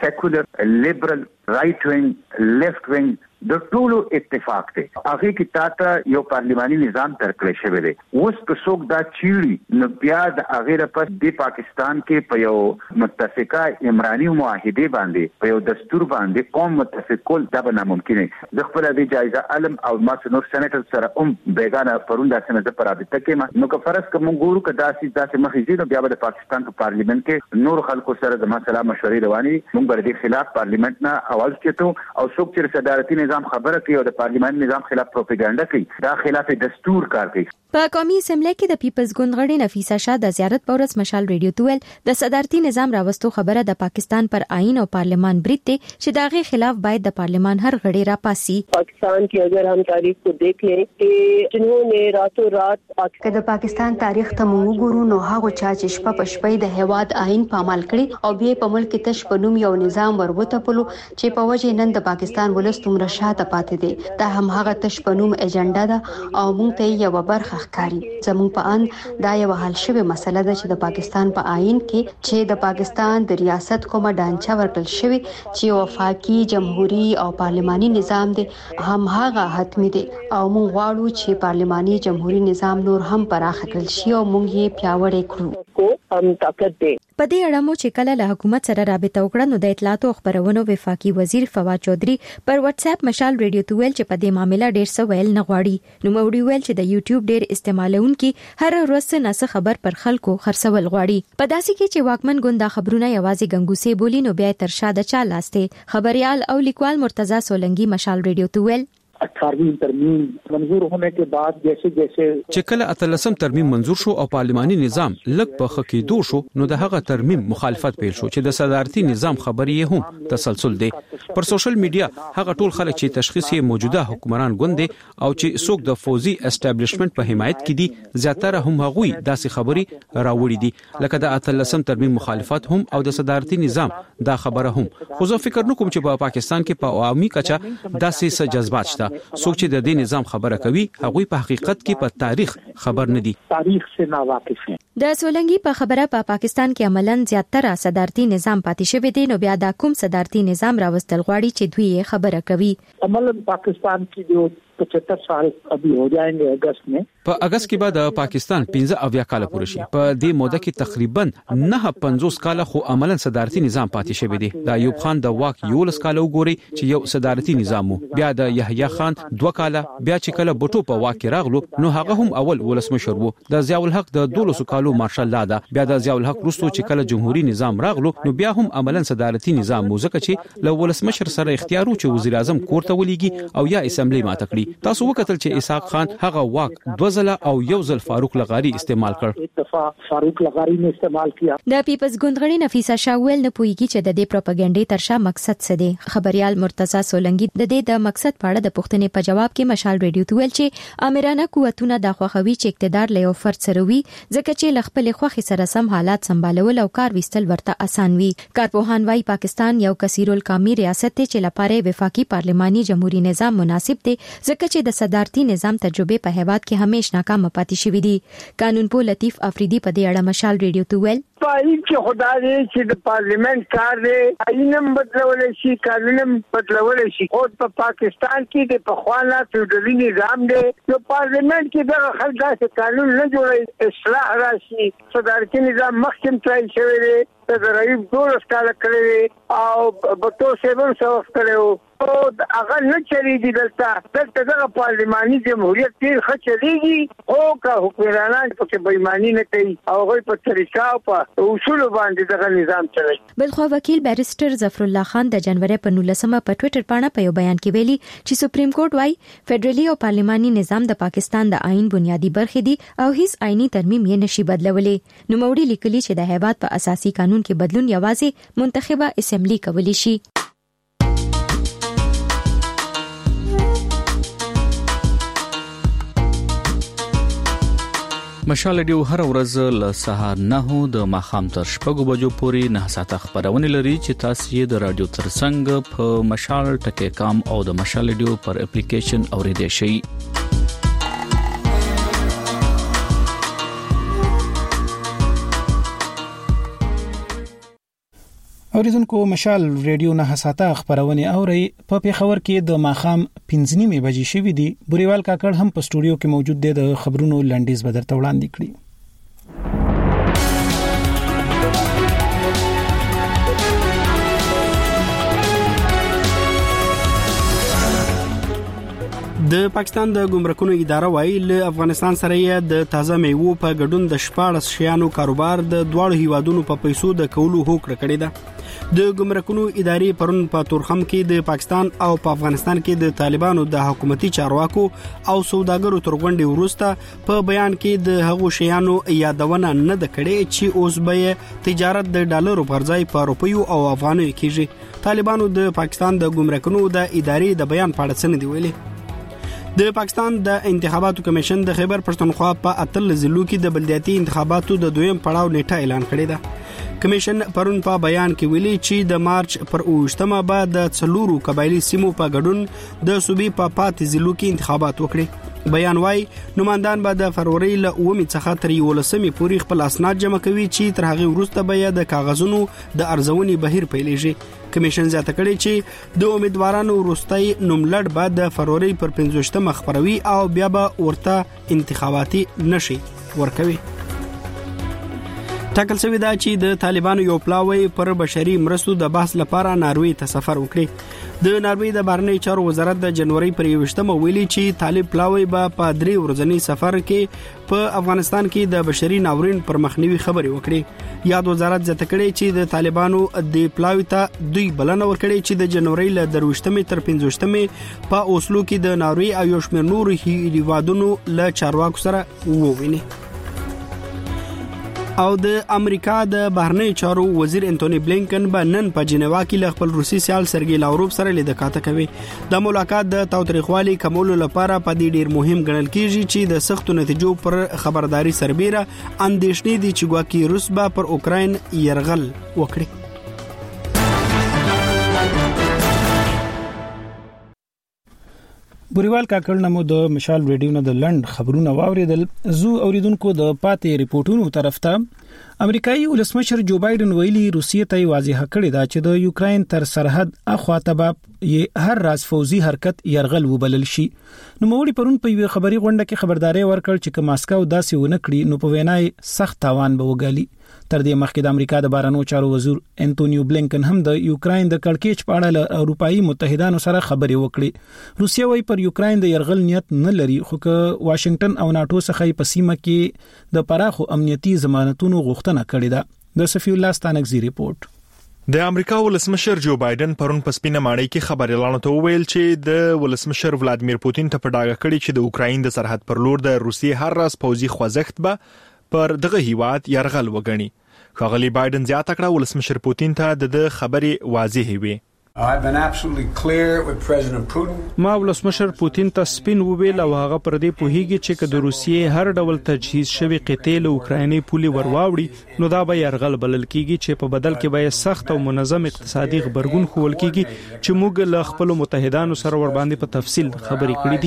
سیکولر لیبرل رائټ وینګ لیفټ وینګ د ټولو اتفاق دی. هغه کې تاته یو پارلیماني نظام ترکړی شوی دی. اوس که څوک دا چیړي نو بیا د هغه لپاره د پاکستان کې په یو متفقه عمراني معاهده باندې په یو دستور باندې قوم متفق کول دا به ناممکن دی. د خپل د جایزه علم او ماسنور سېنیټر سره بیگانه پروندا څنګه په رابطه کې نو که فرض کوم ګورو که داسې مخې زیرو بیا به د پاکستان په پارلیمنت کې نور خلکو سره د مسله مشورې رواني موږ به د خلاف پارلیمنت نه اواز چتو او څوک چې صدارتي نظام خبره کوي او د پارلیماني نظام خلاف پروپاګاندا کوي دا خلاف دستور کار کوي. په قومي اسمبلی کې د پیپلز ګوند غړي نفیسه شاه د زیارت پورس مشال ریډیو تویل د صدارتي نظام راوستو خبره د پاکستان پر آئین او پارلیمان برید ته چې داغه خلاف باید د پارلیمان هر غړي را پاسي. पाकिस्तान की अगर हम तारीख को देख लें कि जिन्होंने रातों रात که د پاکستان تاریخ ته موږ ګورو نو هغه چا چې شپه په شپې د هواد آئین په عمل کړی او بیا په ملک تش په نوم یو نظام وربوته پلو چې په وجه نن د پاکستان ولستوم رشاته پاتې دي. دا هم هغه تش په نوم ایجنډا ده او موږ ته یو برخه ښکاری. زموږ په ان دا یو حل شوی مسله ده چې د پاکستان په آئین کې چې د پاکستان د ریاست کومه ډانچه ورکړل شوی چې وفاقي جمهوریت او پارلماني نظام دی هم هغه حتمی دی او موږ غواړو چې پارلماني جمهوریت نظام نور هم پراخ کړل شي او موږ یې پیاوړی کړو. په دې اړه مو چې کله له حکومت سره رابطه وکړه نو د اطلاعات او خبرونو وفاقي وزیر فواد چودري پر واتس اپ مشال ریډیو تویل چې په دې معاملې ډېر څه ویل نه غواړي. نو موږ ویل چې د یوټیوب ډېر استعمالونکي هر ورځ نه خبر پر خلکو خرڅول غواړي. په داسې کې چې واکمن ګوند خبرونه یوازې گنگوسې بولی نو بیا تر شاده چا لاسته خبريال او لیکوال مرتضی سولنګي مشال ریډیو تویل 18ویں ترمیم منظور ہونے کے بعد جیسے چې کله اتلسم ترمیم منظور شو او پارلماني نظام لږ په خکېدو شو نو د هغه ترمیم مخالفت پیل شو چې د صدارتي نظام خبرې هم تسلسل دی. پر سوشل میډیا هغه ټول خلک چې تشخیص یې موجوده حکمران ګوند او چې څوک د فوزي اسټابلیشمنت په حمایت کې دي زیاتره هم هغوی داسې خبرې راوړي دي لکه د اتلسم ترمیم مخالفت هم او د صدارتي نظام دا خبره هم. خو زه فکر نکوم چې په پاکستان کې په عوامي کچه داسې څه جذبات شته. څوک چې د دې نظام خبره کوي هغوی په حقیقت کې په تاریخ خبر نه دي. تاریخ سے ناواقف دي. د سولنګي په خبره په پاکستان کې عملاً زیاتره صدارتي نظام پاتې شوی دی نو بیا د کوم صدارتي نظام راوستل غواړي چې دوی خبره کوي. عملاً پاکستان کې جو 75 سال ابھی ہو جائیں گے اگست میں. په اگست کې بعد پاکستان 15 کال پوره شي. په دې موده کې تقریبا 950 کال خو عملاً صدارتي نظام پاتې شوی دی. د ایوب خان د واک 11 کال وګوري چې یو صدارتي نظام وو. بیا د یحیی خان 2 کال بیا چې کله بټو په واک کې راغلو نو هغه هم اول ولسمشر وو. د ضیاء الحق د 12 کالو مارشال لا ده. بیا د ضیاء الحق وروسته چې کله جمهوریت نظام راغلو نو بیا هم عملاً صدارتي نظام وو ځکه چې له ولسمشر سره اختیار وو چې وزیر اعظم کوړه ولېږي او یا اسمبلی ماته کړی. تاسو وکتل چې اسحاق خان هغه واک 2 ځله او یو ځل فاروق لغاری استعمال کړ. فاروق لغاری نے استعمال کیا. د پیپلز ګوند غړي نفیسه شاول نه پويږي چې د دې پروپاګاندا ترشا مقصد څه دی. خبريال مرتضی سولنګي د دې د مقصد په اړه د پوښتنې په جواب کې مشال ریډیو تویل چې امرانه قوتونه د خوخوي چې اقتدار له فرد سره وي ځکه چې لخپل خوخي سره سم حالات سمبالول او کار وستل ورته اسان وي. کارپوهان وايي پاکستان یو کثیرالقومي ریاست دی چې لپاره وفاقي پارلماني جمهوریت نظام مناسب دی ځکه چې د صدارتي نظام تجربه په هیواد کې همیش ناکام پاتې شوې دي. قانون پو لطیف افریدي په دې اړه مشال ریډیو تویل پای چې خدای دې چې د پارلیمنت کار دی آئینم بدلول شي قانونم بدلول شي. او په پاکستان کې د پخوانه فیوډالي نظام دی چې پارلیمنت کې د خلک داسې قانون نه جوړي اصلاح راشي. صدارتي نظام مخکې ترای شوی دی د رئیس 12 کال کړی او بتو 7 سو کړو او هغه نه چلیږي دلته دغه پارلماني جمهوریت ډیر ښه چلیږي او که حکمرانان پکې بېماني نه کوي او هغوی په طریقه او په اصولو باندې دغه نظام چلوي. بلخو وکیل بیرسټر ظفر الله خان د جنوري په 19 په ټوئیټر باندې په یو بیان کې ویلي چې سپریم کورټ وايي فدرالي او پارلماني نظام د پاکستان د آئین بنیادی برخې دي او هیڅ آئینی ترمیم یې نشي بدلولې. نو موړي لیکلي چې د هیواد په اساسي قانون کې بدلون یوازې منتخبه اسمبلی کولی شي. مشال ریډیو هر ورځ له سهار 9 د ماښام تر 6 بجو پورې 9 ساعته خبرونه لري چې تاسو یې د رادیو ترڅنګ په مشال ټکی کام او د مشال ریډیو پر اپلیکیشن اوریدئ شئ. اوریدونکو مشال ریډیو نه حساته خبرونه اوري په پیښور کې د ماخام 5:30 بجې شوې دي. بوريوال کاکړ هم په سټوډیو کې موجود دی. د خبرونو لنډیز بدرته وړاندې کړي. د پاکستان د ګمرکونو اداره وايي له افغانستان سره یې د تازه میوو په ګډون د 14 شیانو کاروبار د دواړو هیوادونو په پیسو د کولو هوکړه کړې ده. د ګمرکونو ادارې پرون په تورخم کې د پاکستان او په افغانستان کې د طالبانو د حکومتي چارواکو او سوداګرو تر غونډې وروسته په بیان کې د هغو شیانو یادونه نه ده کړې چې اوس به تجارت د ډالرو پر ځای په روپیو او افغانیو کېږي. طالبانو د پاکستان د ګمرکونو د ادارې د بیان په اړه څه نه دی ویلي. د پاکستان د انتخاباتو کمیشن د خیبر پښتونخوا په اتل ضلعو کې د بلدیاتي انتخاباتو د دویم پړاو نیټه اعلان کړې ده. کمیشن پرون په بیان کې ویلي چې د مارچ پر 28مه بعد د 4 قبایلی سیمو په ګډون د صوبې په 5 ضلعو کې انتخابات وکړي. بیان وايي نمائندان به د فروری له 9 څخه تر 11 پورې خپل اسناد جمع کوي چې تر هغه وروسته به د کاغذونو د ارزونې بهیر پیلېږي. کمیشن زیاته کړي چې د امیدوارانو وروستي نوملړ بعد د فروری پر 15مه خبروي او بیا به ورته انتخاباتي نشي ورکوي. ټاکل شوی دا چې د طالبانو یو پلاوی پر بشري مرستو د بحث لپاره ناروی ته سفر وکړي. د ناروی د بهرنی چارو وزارت د جنوري پر 21مه ویلي چې طالب پلاوی به په 3 ورځنی سفر کې په افغانستان کې د بشري ناورین پر مخنیوي خبري وکړي. یاد وزارت زیاته کړي چې د طالبانو د پلاوی ته دوی بلنه ورکړي چې د جنوري له 23مه تر 15مه په اوسلو کې د ناروی او یو شمېر نور هیوادونو له چارواکو سره وویني. او د امریکا د بهرنی چارو وزیر انټونی بلینکن به نن په جنیوا کې له خپل روسي سیال سرګی لاوروف سره لیدکاته کوي. د ملاقات د تاوتریخوالي کمولو لپاره په دې ډیر مهم ګڼل کیږي چې د سختو نتیجو پر خبرداري سربېره اندېښنې دي چې ګواکې روس به پر اوکراین يرغل وکړي. بوريوال کاکړ نمو د مشال ریډیو نه د لند خبرونه واوریدل. زو اوریدونکو د پاتې ریپورتونو طرف ته امریکایي ولسمشر جو بایدن ویلي روسیې ته واضح کړی دا چې د یوکرين تر سرحد اخواته به هر راز فوزي حرکت يرغل وبلل شي. نو موري پرون په یو خبري غونډه کې خبرداري ورکړ چې ماسکو داسې ونه کړي نو په وینای سخت تاوان به وګالي. تر دې مخکې د امریکا د بهرنیو چارو وزیر انټونیو بلینکن هم د یوکرين د کړکېچ په اړه له اروپאי متحدانو سره خبرې وکړې. روسیا وايي پر یوکرين د يرغل نیت نه لري خو که واشنگټن او ناتو څخه په سیمه کې د پراخو امنیتي ضمانتونو غوښتنه کړې ده. د صفی الله ستانکزي ریپورت. د امریکا ولسمشر جو بایدن پرون په سپینه ماڼۍ کې خبريالانو ته وویل چې د ولسمشر ولادیمیر پوتین ته په ډاګه کړی چې د اوکرين د سرحد پر لور د روسیې هر راز پوځي خوځښت به پر دغه هیواد يرغل وګڼي. ښاغلي بایدن زیاته کړه ولسمشر پوتین ته د خبرې واضح وي. ما ولسمشر پوتین ته سپین وویل او هغه پر دې پوهیږي چې د روسیې هر ډول تجهیز شوی قطعه له اوکرایني پولي ورواوړي نو دا به يرغل بلل کیږي چې په بدل کې به سخت او منظم اقتصادي خبرګون خول کیږي چې موږ له خپل متحدانو سره ور باندې په تفصیل خبرې کړې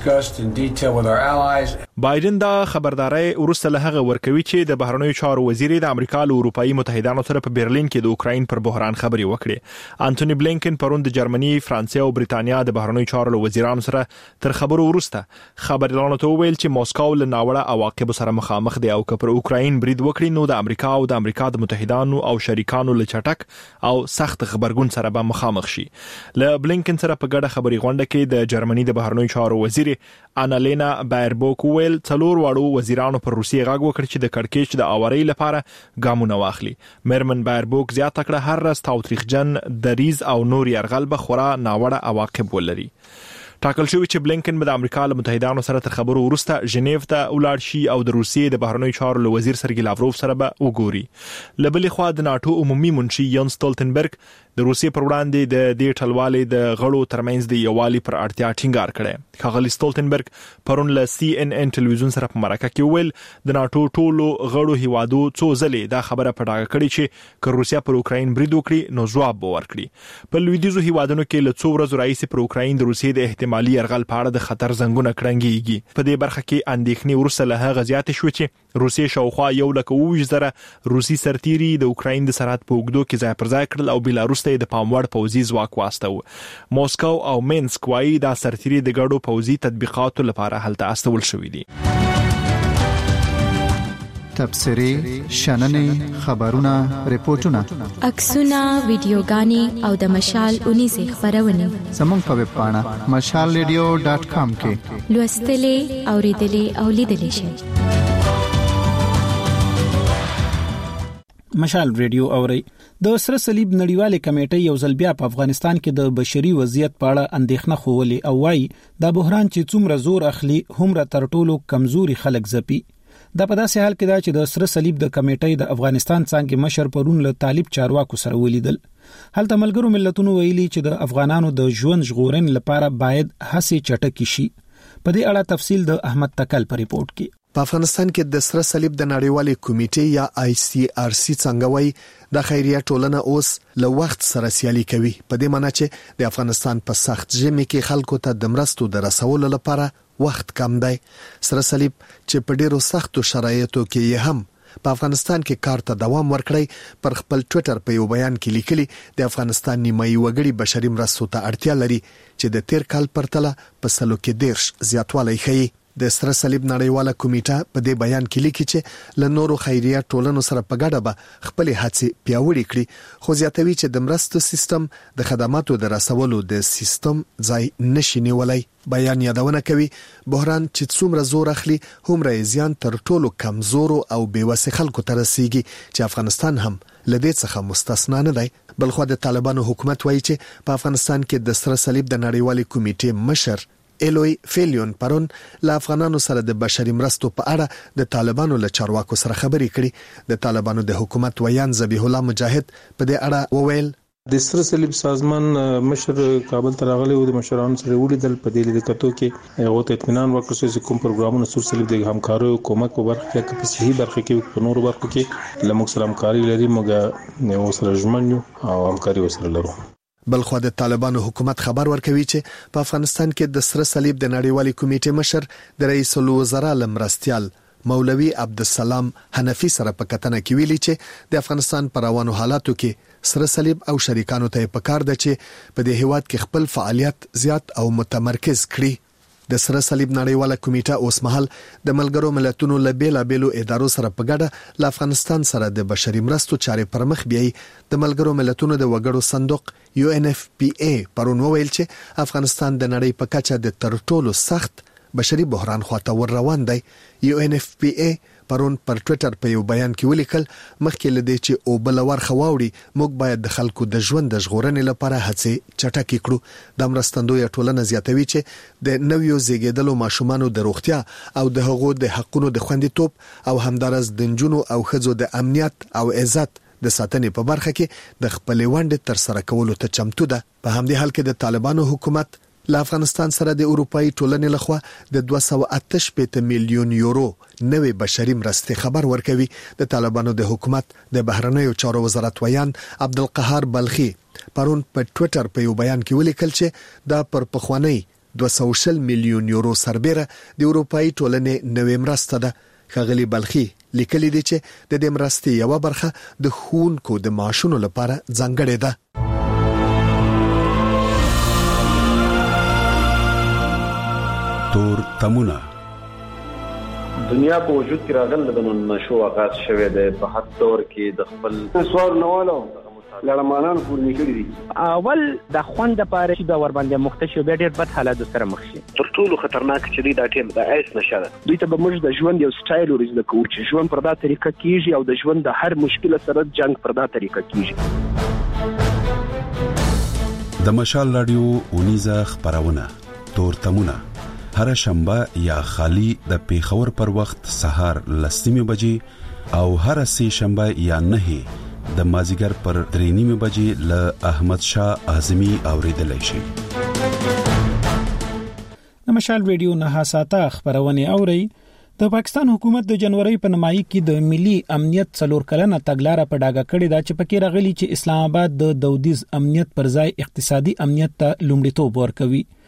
دي. بایدن دا خبرداري ورسته له هغه ورکوي چې د بهرنیو چارو وزیر د امریکا له اروپאי متحدانو سره په برلین کې د اوکراین پر بحران خبرې وکړي. انټونی بلینکن پرون د جرمني، فرانسې او بریتانیا د بهرنیو چارو وزیرانو سره تر خبرو وروسته خبريالانو ته ویل چې ماسکو له ناوړه عواقب سره مخامخ دی او که پر اوکراین برید وکړي نو د امریکا او د امریکا د متحدانو او شریکانو له چټک او سخت خبرګون سره به مخامخ شي. له بلینکن سره په ګډه خبري غونډه کې د جرمني د بهرنیو چارو وزیر انالینا بایربوک ویل څلور واړو وزیرانو پر روسیې غاګ وکړ چې د کړکېچ د اوري لپاره ګامونه واخلي. مرمن بایربوک زیاته کړه هر راز تاوتریخجن دریز او نور يرغل به خورا ناوړه عواقب ولري. ټاکل شوی چې بلینکن به د امریکا له متحدانو سره تر خبرو وروسته ژنیو ته ولاړ شي او د روسیې د بهرنیو چارو له وزیر سرګی لاوروف سره به وګوري. لبلې خوا د ناتو عمومي منشي یان سټولتنبرګ د روسیې پر وړاندې د دې ټلوالې د غړو ترمنځ د یووالي پر اړتیا ټینګار کړي. ښاغلي سټولتنبرګ پرون له CNN ټلویزیون سره په مرکه کې ویل د ناتو ټولو غړو هیوادو څو ځلې دا خبره په ډاګه کړې چې که روسیا پر اوکراین برید وکړي نو ځواب به ورکړي. په لویدیځو هیوادونو کې له څو ورځې راهیسې پر اوکراین د روسیې د احتمال احتمالي يرغل په اړه د خطر زنګونه کړنګيږي. په دې برخه کې اندېښنې ورسره هغه زیات شو چې روسي شاوخوا 1,20,000 روسي سرتيري د اوکرين د سرحد په اوږدو کې ځای پر ځای کړل او بلاروس ته د پاموړ پوځي ځواک واستو. موسکو او مینسک وايي دا سرتيري د ګډو پوځي تطبیقاتو لپاره هلته استول شوې دي. تبصري شننې خبرونه ریپورتونه عکسونه ویډیوګانې او د مشال 19 خبرونه زموږ په ویب پاڼه mashalradio.com کې لوستلې اوریدلې او لیدلې شئ. مشال ریډیو اوري. د سره صلیب نړیواله کمیټه یو ځل بیا په افغانستان کې د بشري وضعیت په اړه اندېښنه خوولې او وايي دا بحران چې څومره زور اخلي همره تر ټولو کمزوري خلک زپي. دا په داسې حال کې دا چې د سره صلیب د کمیټې د افغانستان څنګه مشر پرون له طالب چارواکو سره ولیدل. هلته ملګرو ملتونو ویلي چې د افغانانو د ژوند ژغورن لپاره باید هڅې چټکې شي. په دې اړه تفصیل د احمد تکل په ریپورت کې. په افغانستان کې د سره صلیب د نړیوالې کمیټې یا ICRC څنګه وایي د خیریه ټولنه اوس له وخت سره سیالي کوي. په دې معنی چې د افغانستان په سخت ژمي کې خلکو ته د مرستو د رسولو لپاره وخت کم دی. سره صلیب چې په ډیرو سختو شرایطو کې هم په افغانستان کې کار ته دوام ورکړی پر خپل ټوئیټر په یو بیان کې لیکلي د افغانستان نیمایي وګړي بشري مرستو ته اړتیا لري چې د تیر کال پرتله په سلو کې 10 زیاتوالی ښیي. د سره صلیب نړیواله کمیټه په دې بیان کې لیکي چې له نورو خیریه ټولنو سره په ګډه به خپل هڅې پیاوړې کړي خو زیاتوي چې د مرستو سیستم د خدماتو د رسولو د سیستم ځای نشي نیولای. بیان یادونه کوي بحران چې څومره زور اخلي همره زیان تر ټولو کمزورو او بیوسه خلکو ته رسیږي چې افغانستان هم لدې څخه مستثنا نه دی. بلخو د طالبانو حکومت وایي چې په افغانستان کې د سره صلیب د نړیوالې کمیټې مشر الوی فیلیون پرون له افغانانو سره د بشري مرستو په اړه د طالبانو له چارواکو سره خبرې کړې. د طالبانو د حکومت ویان ذبیح الله مجاهد په دې اړه وویل د سره صلیب سازمان مشر کابل ته راغلی او د مشرانو سره ولیدل. په دې لیدکتو کې هغه ته اطمینان ورکړ چې کوم پروګرامونه سره صلیب د همکارۍ او کومک په برخه کې په صحیح برخه کې په نورو برخو کې لمک سره همکاري لري موږ نو سره ژمنو او همکاري وسره لرو. بلخو د طالبانو حکومت خبر ورکوي چې په افغانستان کې د سره صلیب د نړیوالې کمیټې مشر د رئیس الوزرا لمرستيال مولوي عبدالسلام حنفي سره په کتنه کې ویلي چې د افغانستان پر روانو حالاتو کې سره صلیب او شریکانو ته پکار ده چې په دې هیواد کې خپل فعالیت زیات او متمرکز کړي. د سره صلیب نړیواله کمیټه اوس مهال د ملګرو ملتونو له بیلابېلو ادارو سره په ګډه له افغانستان سره د بشري مرستو چارې پر مخ بیاي. د ملګرو ملتونو د وګړو صندوق UNFPA پرون وویل چې افغانستان د نړۍ په کچه د تر ټولو سخت بشري بحران خواته ور روان دی. UNFPA پرون پر ټوئیټر په یو بیان کې ولیکل مخکې لدی چې او بل ورخه واوړي موږ باید د خلکو د ژوند د ژغورنې لپاره هڅې چټکې کړو. د مرستندوی ټولنه زیاتوي چې د نویو زیږیدلو ماشومانو د روغتیا او د حقوقو د حقونو د خوندیتوب او همدارس د جنونو او ښځو د امنیت او عزت د ساتنې په برخه کې د خپل ونډه تر سره کولو ته چمتو ده. په همدې حال کې د طالبانو حکومت له افغانستان سره د اروپאי ټولنې لخوا د 288 میلیون یورو نوې بشري مرستې خبر ورکوي. د طالبانو د حکومت د بهرنیو چارو وزارت ویان عبدالقهار بلخي پرون په ټوئیټر په یو بیان کې ولیکل چې دا پر پخوانی 200 میلیون یورو سربېره د اروپאי ټولنې نوې مرسته ده. خغلی بلخي لیکلي دي چې د دې مرستې یو برخه د خونکو د معاشونو لپاره ځانګړې ده. تور تمونه دنیا په وجود کې راغله د نشو آغاز شوه د په حد دور کې د خپل سوار نوالو لړمانان پورنی کړی دي. اول د خوند لپاره چې د ور باندې مختشو به ډېر بد حالات سره مخ شي. تر ټولو خطرناک چې دی دا ټیم د ایس نشه دوی ته به موږ د ژوند یو سټایل ورزده کوو چې ژوند پر دا طریقه کیږي او د ژوند د هر مشکل سره جنگ پر دا طریقه کیږي. د مشال رادیو اونیزه خبرونه تور تمونه هر شنبه یا خالی د پیښور پر وخت سهار 10:00 بجې او هر سه شنبه یا 9 د مازیګر پر 3:30 بجې ل احمد شاه اعظمي اوریدلای شي. د مشال ریډیو نه ساته خبرونه اوري. د پاکستان حکومت د جنوري په نمایي کې د ملي امنیت څلور کلنه تګلارې په ډاګه کړې ده چې پکې راغلي چې اسلام آباد د دودیز امنیت پر ځای اقتصادي امنیت ته لومړیتوب ورکوي.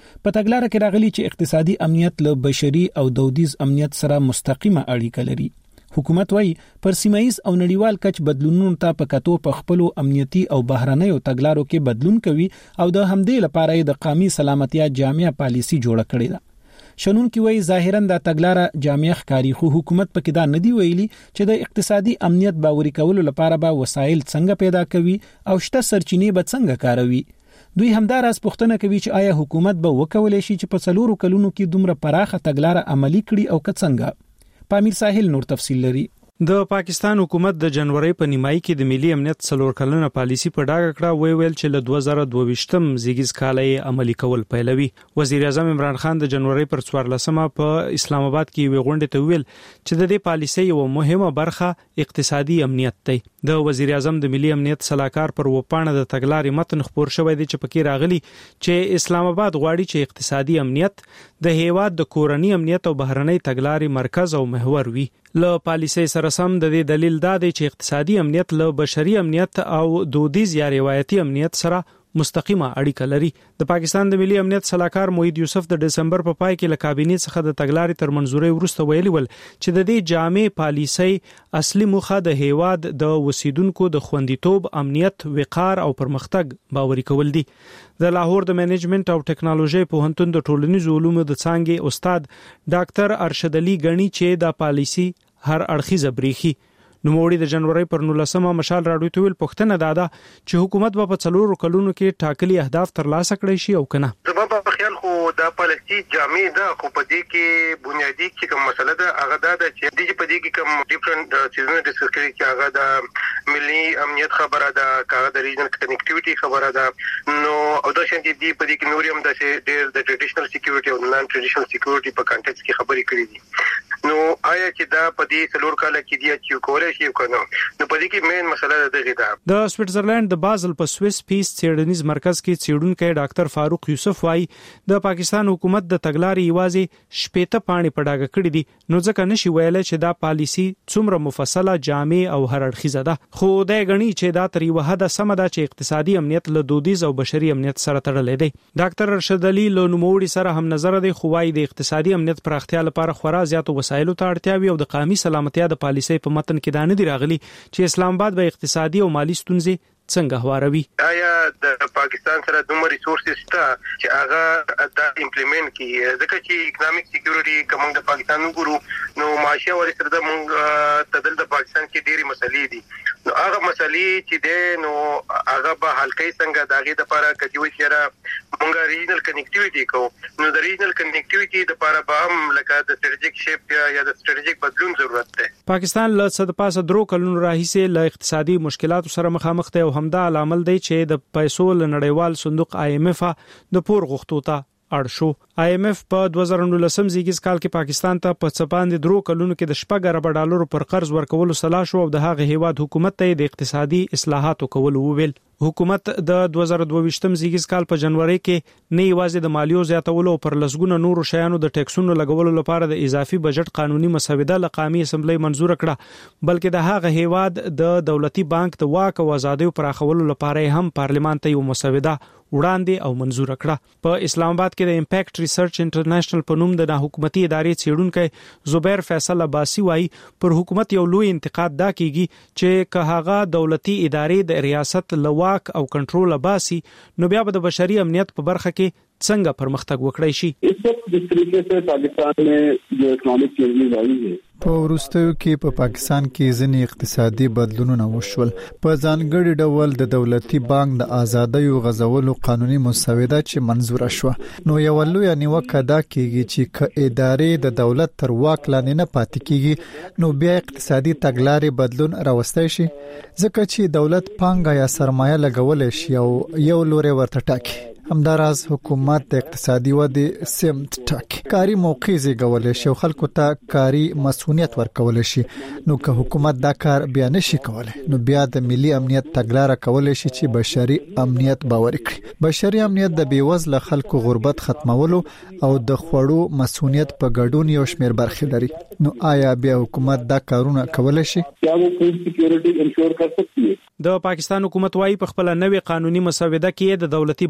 په تګلارې کې راغلي چې اقتصادي امنیت له بشري او دودیز امنیت سره مستقیمه اړیکه لري. حکومت وايي پر سیمایي او نړیوال کچ بدلونونو ته په کتو په خپل امنیتي او بهرنیو تګلارو کې بدلون کوي او د همدې لپاره د قومي سلامتیا جامع پالیسي جوړه کړې ده. شنون کې وایي ظاهرا د تګلارې جامع ښکاری خو حکومت پکې دا ندی ویلي چې د اقتصادي امنیت باوري کولو لپاره به وسایل څنګه پیدا کوي او شته سرچینې به څنګه کاروي. دوی همداراز پوښتنه کوي چې آیا حکومت به وکولای شي چې په 4 کلونو کې دومره پراخه تګلارې عملی کړي او که څنګه. پامیر ساحل نور تفصیل لري. د پاکستان حکومت د جنوري په نیمایي کې د ملي امنیت 4 کلنه پالیسی په ډاګه کړه ویل چې له 2022م زیږیز کالې عملی کول پیلوي. وزیر اعظم عمران خان د جنوري پر 14مه په اسلام آباد کې وی غونډه ته ویل چې د دې پالیسي یو مهمه برخه اقتصادي امنیت دی. د وزیر اعظم د ملي امنیت صلاحکار پر وپاڼه د تګلارې متن خبر شوی دی چې پکې راغلي چې اسلام آباد غواړي چې اقتصادي امنیت د هیواد د کورنی امنیت او بهرنۍ تګلارې مرکز او محور وي. له پالیسي سره سم د دې دلیل دا دی چې اقتصادي امنیت له بشري امنیت او دودیز یا روایتي امنیت سره مستقیمه اړیکه لري. د پاکستان د ملي امنیت صلاحکار موحد یوسف د دسمبر په پای کې له کابینې څخه د تګلارې تر منزوري وروسته ویلي ول چې د دې جامع پالیسي اصلي موخه د هیواد د وسیدونکو د خوندیتوب، امنیت، وقار او پرمختګ باوري کول دي. د لاهور د منیجمنت او ټکنالوژي پوهنتون د ټولنیزو علومو د څانګې استاد ډاکټر ارشد علي غنی چې د پالیسي هر اړخیزه بریخي. نوموړي د جنوري پر 19مه مشال راډیو ته ویل پوښتنه داده چې حکومت به په 4 کلونو کې ټاکلي اهداف ترلاسه کړي شي او کنه. زما په خیال خو د پالیسي جامع ده خو په دې کې بنیادی چې کوم مسله ده هغه دا ده چې د په دې کې کوم ډیفرنٹ سیزن ډیسکس کړي چې هغه د ملي امنیت خبره ده، هغه د ریجنل کنیکټیویټي خبره ده، نو او د شان کې په دې کې نور هم د ټریډیشنل سکیورټي او نان ټریډیشنل سکیورټي په کانټیکس کې خبرې کړې دي. نو آیا چې دا په دې 4 کال کې دی چې کولای شي کنه نو په دې کې مین مسله دغه ده. د سویټزرلند د بازل په سویس پیس څېړنیز مرکز کې څېړونکو ډاکټر فاروق یوسف وايي د پاکستان حکومت د تګلارې یوازې شپېته پاڼې په ډاګه کړې دي، نو ځکه نشي ویلای چې دا پالیسی څومره مفصله، جامع او هر اړخیزه ده. خو دا غني چې دا تر یو حد سم ده چې اقتصادي امنیت له دودیز او بشري امنیت سره تړلې دی. ډاکټر ارشد علي له نوموړي سره هم نظر دی خو وايي د اقتصادي امنیت پراختیا لپاره خورا زیاتو وسایلو ته اړتیا وي او د قومي سلامتیا د پالیسي په متن کې دا نه دی راغلي چې اسلام آباد به اقتصادي او مالی ستونزې څنګه هواروي. آیا د پاکستان سره دومره ریسورسز شته چې هغه دا امپلیمنٹ کړي؟ ځکه چې اکونومیک سکیورټي کوم د پاکستان وګورو نو معاشي او سره د مونږ تدل د پاکستان کې ډېری مسلې دي، نو هغه مسلې چې ده نو هغه به حل کوي څنګه داغه د لپاره کوي چې مونږ ریجنل کنیکټیویټي کوو، نو د ریجنل کنیکټیویټي د لپاره به هم لکه د سټریټیک شیفټ یا د سټریټیک بدلون ضرورت ده. پاکستان له صد پاسه 3 کلونو راهیسې له اقتصادي مشکلاتو سره مخامخ دی او همدا عامل دی چې د پیسو له نړیوال صندوق IMF د پور غوښتو ته اړ شو. IMF په 2019 زیږیز کال کې پاکستان ته په څپاند 3 کلونو کې د 6 ارب ډالر پر قرض ورکولو صلاح شو او د هغه هیواد حکومت ته د اقتصادي اصلاحاتو کولو وویل. حکومت د 2022م زیږیز کال په جنوري کې نه یوازې د مالیو زیاتولو پر لسګونه نورو شیانو د ټیکسونو لګولو لپاره د اضافي بجټ قانوني مسوده له قومي اسمبلی منزور کړه، بلکې د هغه هیواد د دولتي بانک د واک او ازادۍ پراخولو لپاره هم پارلمان ته یو مسوده وړاندې او منزور کړه. په اسلام آباد کې د امپیکټ ریسرچ انټرنیشنل په نوم د حکومتي ادارې څېړونکو زبیر فیصل عباسی وايي پر حکومت یو لوی انتقاد دا کیږي چې که هغه دولتي ادارې د ریاست لواک او کنټرول باسي نو بیا به د بشري امنیت په برخه کې څنګه پرمختګ وکړي شي. اس وخت د طریقې سره پاکستان میں جو اکنامک چینجز آئی ہے په وروستیو کې په پاکستان کې ځینې اقتصادي بدلونونه وشول. په ځانګړي ډول د دولتي بانک د ازادۍ او غځولو قانوني مسوده چې منزور شوه، نو یو لوی نیوکه دا کیږي چې ک ادارې د دولت تر واک لاندې نه پاتې کیږي نو بیا اقتصادي تګلارې بدلون راوستي شي، ځکه چې دولت پانګه یا سرمایه لګول شي او یو لوري ورته ټاکي. همداراز حکومت د اقتصادي ودې سمت ټاکي، کاری موقع زیږول شي او خلکو ته کاری مسؤلیت ورکول شي. نو که حکومت دا کار بیا نشي کولای نو بیا د ملي امنیت تګلارې کول شي چې بشري امنیت باور کړي. بشري امنیت د بیوزله خلکو غربت ختمولو او د خوړو مسؤلیت په ګډون یو شمېر برخې لري. نو آیا بیا حکومت دا کارونه کول شي؟ یا وہ فوڈ سکیورٹی انشور کر سکتی ہے؟ د پاکستان حکومت وايي په خپل نوې قانوني مسوده کې د دولتي بانک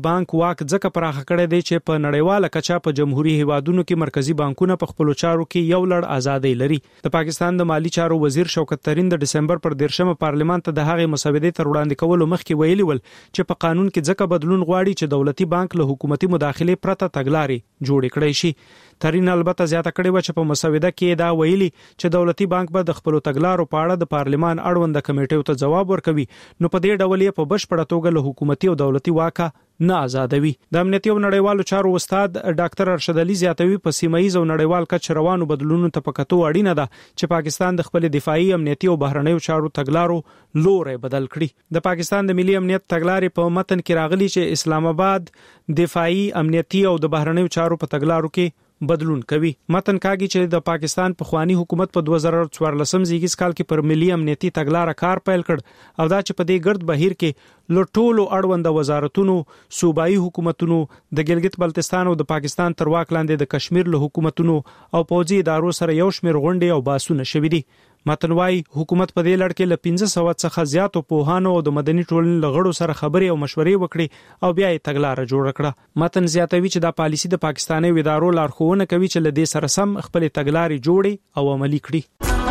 واک ځکه پراخ کړی دی چې په نړیواله کچه په جمهوریت هیوادونو کې مرکزی بانکونه په خپل چارو کې یو لړ ازادي لري. د پاکستان د مالی چارو وزیر شوکت ترين د دسمبر پر 13 پارلمان ته د هغې مسودې تر وړاندې کولو مخکې ویلي ول چې په قانون کې ځکه بدلون غواړي چې دولتي بانک له حکومتي مداخله پرته تګلارې جوړ کړي شي. ترين البته زیاته کړې و چې په مسوده کې دا ویلي چې دولتي بانک به د خپل تګلارو په اړه د پارلمان اړوند کمیټې ته جواب ورکوي، نو په دې ډول یې په بشپړه توګه له حکومتي او دولتي واکه نه آزادوي. د امنیتي او نړیوالو چارو استاد ډاکټر ارشد علي زیاتوي په سیمایي او نړیوال کچ روانو بدلونونو ته پکاتو اړینه ده چې پاکستان د خپل دفاعي امنیتي او بهرنیو چارو تګلارو لورې بدل کړي. د پاکستان د ملي امنیت تګلارې په متن کې راغلي چې اسلام آباد دفاعي امنیتي او د بهرنیو چارو په تګلارو کې بدلون کوي. متن کاږي چې د پاکستان په خواني حکومت په 2014 زیږیز کال کې پر ملي امنیتي تګلارې کار پیل کړ او دا چې په دې ګرد بهیر کې لټولو اړوند وزارتونو، صوبایي حکومتونو، د ګلګت بلتستان او د پاکستان تر واک لاندې د کشمیر له حکومتونو او پوځي ادارو سره یو شمېر غونډې او باسونه شوي دي. متنوي حکومت په دې لړ کې له 1500 څخه زیاتو پوهانو او د مدني ټولنې لغړو سره خبرې او مشورې وکړي او بیا یې تګلارې جوړ کړه. متن زیاتوي چې دا پالیسي د پاکستاني ادارو لارښوونه کوي چې له دې سره سم خپل تګلارې جوړي او عملي کړي.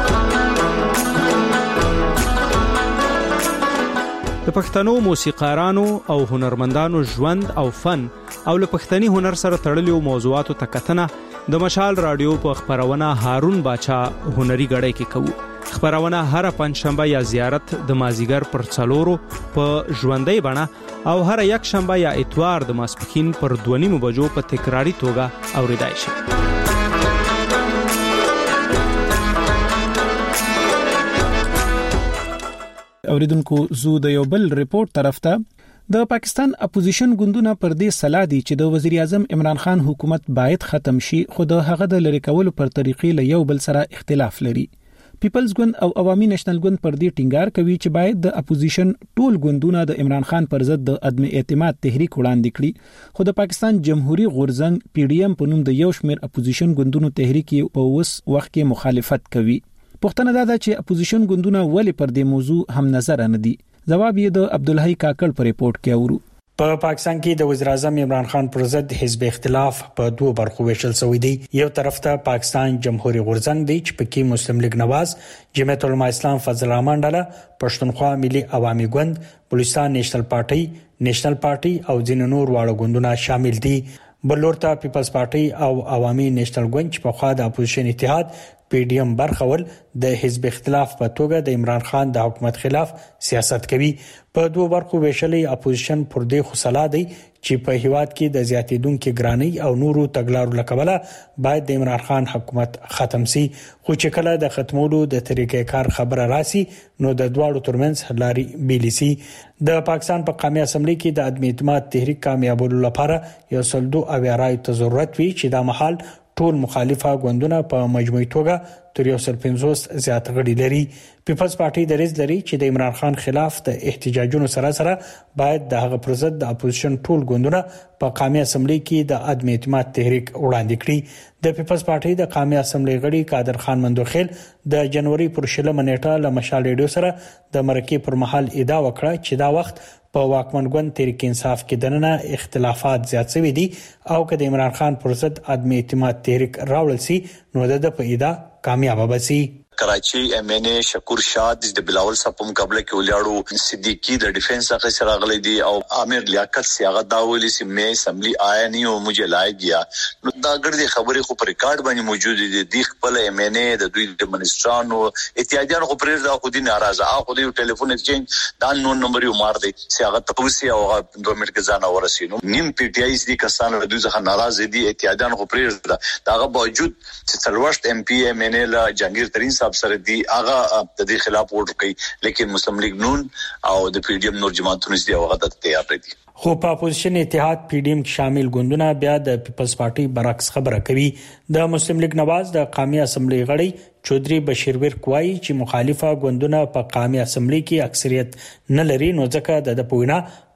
د پښتنو موسیقارانو او هنرمندانو ژوند او فن او له پښتني هنر سره تړلو موضوعاتو ته کتنه د مشال رادیو په خبرونه هارون باچا هنري غړې کې کوو. خبرونه هر پنځشنبه یا زیارت د مازیګر پر 4 په ژوندۍ بڼه او هر یک شنبه یا اتوار د ماسپخین پر 2:30 بجو په تکراری توګه اوریدای شي. اوریدونکو زو د یو بل ریپورت طرف ته د پاکستان اپوزیشن ګوندونه پر دې صلاح دي چې د وزیر اعظم عمران خان حکومت باید ختم شي، خو د هغه د لری کولو پر طریقې له یو بل سره اختلاف لري. پیپلز ګوند او عوامي نېشنل ګوند پر دې ټینګار کوي چې باید د اپوزیشن ټول ګوندونه د عمران خان پر ضد د عدم اعتماد تحریک وړاندې کړي، خو د پاکستان جمهوریت غورځنګ پی ډی ایم په نوم د یو شمېر اپوزیشن ګوندونو تحریک په اوس وخت کې مخالفت کوي. پښتنه دا ده چې اپوزیشن ګوندونه ولې پر دې موضوع هم نظر نه دي. جواب یې د عبدالحی کاکړ په ریپورت کې اورو. په پاکستان کې د وزیر اعظم عمران خان پر ضد حزب اختلاف په دوه برخو ویشل شوی دی. یو طرف ته پاکستان جمهوریت غورځنګ دی چې پکې مسلم لیگ نواز، جمعیت العلماء اسلام فضل الرحمن ډله، پښتونخوا ملي عوامي ګوند، بلوچستان نیشنل پارټي او ځینې نور واړه ګوندونه شامل دي. بل لور ته پیپلز پارټي او عوامي نیشنل ګوند چې په خوا د اپوزیشن اتحاد پی ډی ایم برخول د حزب اختلاف په توګه د عمران خان د حکومت خلاف سیاست کوي. په دوه برخو ویشلې اپوزیشن پر دې خصلا دی چې په هیواد کې د زیاتیدونکو ګرانی او نورو تګلارو لکبله باید د عمران خان حکومت ختم سي، خو چې کله د ختمولو د طریقې کار خبره راسي نو د دواړو ترمنځ لاري بیلي سي. د پاکستان په قومي اسمبلی کې د عدم اعتماد تحریک کامیابولو لپاره یو سلدو اویارای ته ضرورت وی چې دا محل ټول مخالفه ګوندونه په مجموعي توګه تر 150 زیات غړي لري. پیپلز پارټي دریځ لري چې د عمران خان خلاف د احتجاجونو سره باید د هغه پر ضد د اپوزیشن ټول ګوندونه په قومي اسمبلی کې د عدم اعتماد تحریک وړاندې کړي. د پیپلز پارټي د قومي اسمبلی غړي قادر خان مندوخیل د جنوري پر 16 نیټه له مشال ریډیو سره د مرکې پر مهال ادعا وکړه چې دا وخت په واکمن ګوند تحریک انصاف کې دننه اختلافات زیات شوي دي او که د عمران خان پر ضد عدم اعتماد تحریک راوړل سي نو د په ادعا کامیاب بسي. کراچي ایم ان اے شکور شاه د بلاول صاحب په مقابله کې ولاړو، صدیقی د ډیفنس څخه سره غلي دي او عامر لیاقت سیاغت داولی سي مې اسمبلی آیا نه او مجھے لای گیا. نو دا ګرځي خبرې خو پر ریکارډ باندې موجود دي. د خپل ایم ان اے د دوی د منسټرانو اتحادیان خو پرېږ دا خو دي ناراضه، خو د ټلیفون ایکسچینج دا نو نمبر یو مار دي سیاغت توسي او 2 منټ کې ځان ورسینو. نیم پی ټی آی دي کسان د دوی څخه ناراضه دي، اتحادیان خو پرېږ دا باوجود چې څلورشت ام پی ایم ان اے لا جهانگیر ترين صاحب سره دی هغه د دې خلاف ووټ کوي، لیکن مسلم لیگ نون او د پی ډی ایم نور جماعتونو دي هغه د تیار دي. خو په اپوزیشن اتحاد پی ډی ایم کې شامل ګوندونه بیا د پیپلز پارټي برعکس خبره کوي. د مسلم لیگ نواز د قومي اسمبلی غړي چودري بشیر ورک وایي چې مخالفه ګوندونه په قومي اسمبلی کې اکثریت نه لري، نو ځکه د پوینا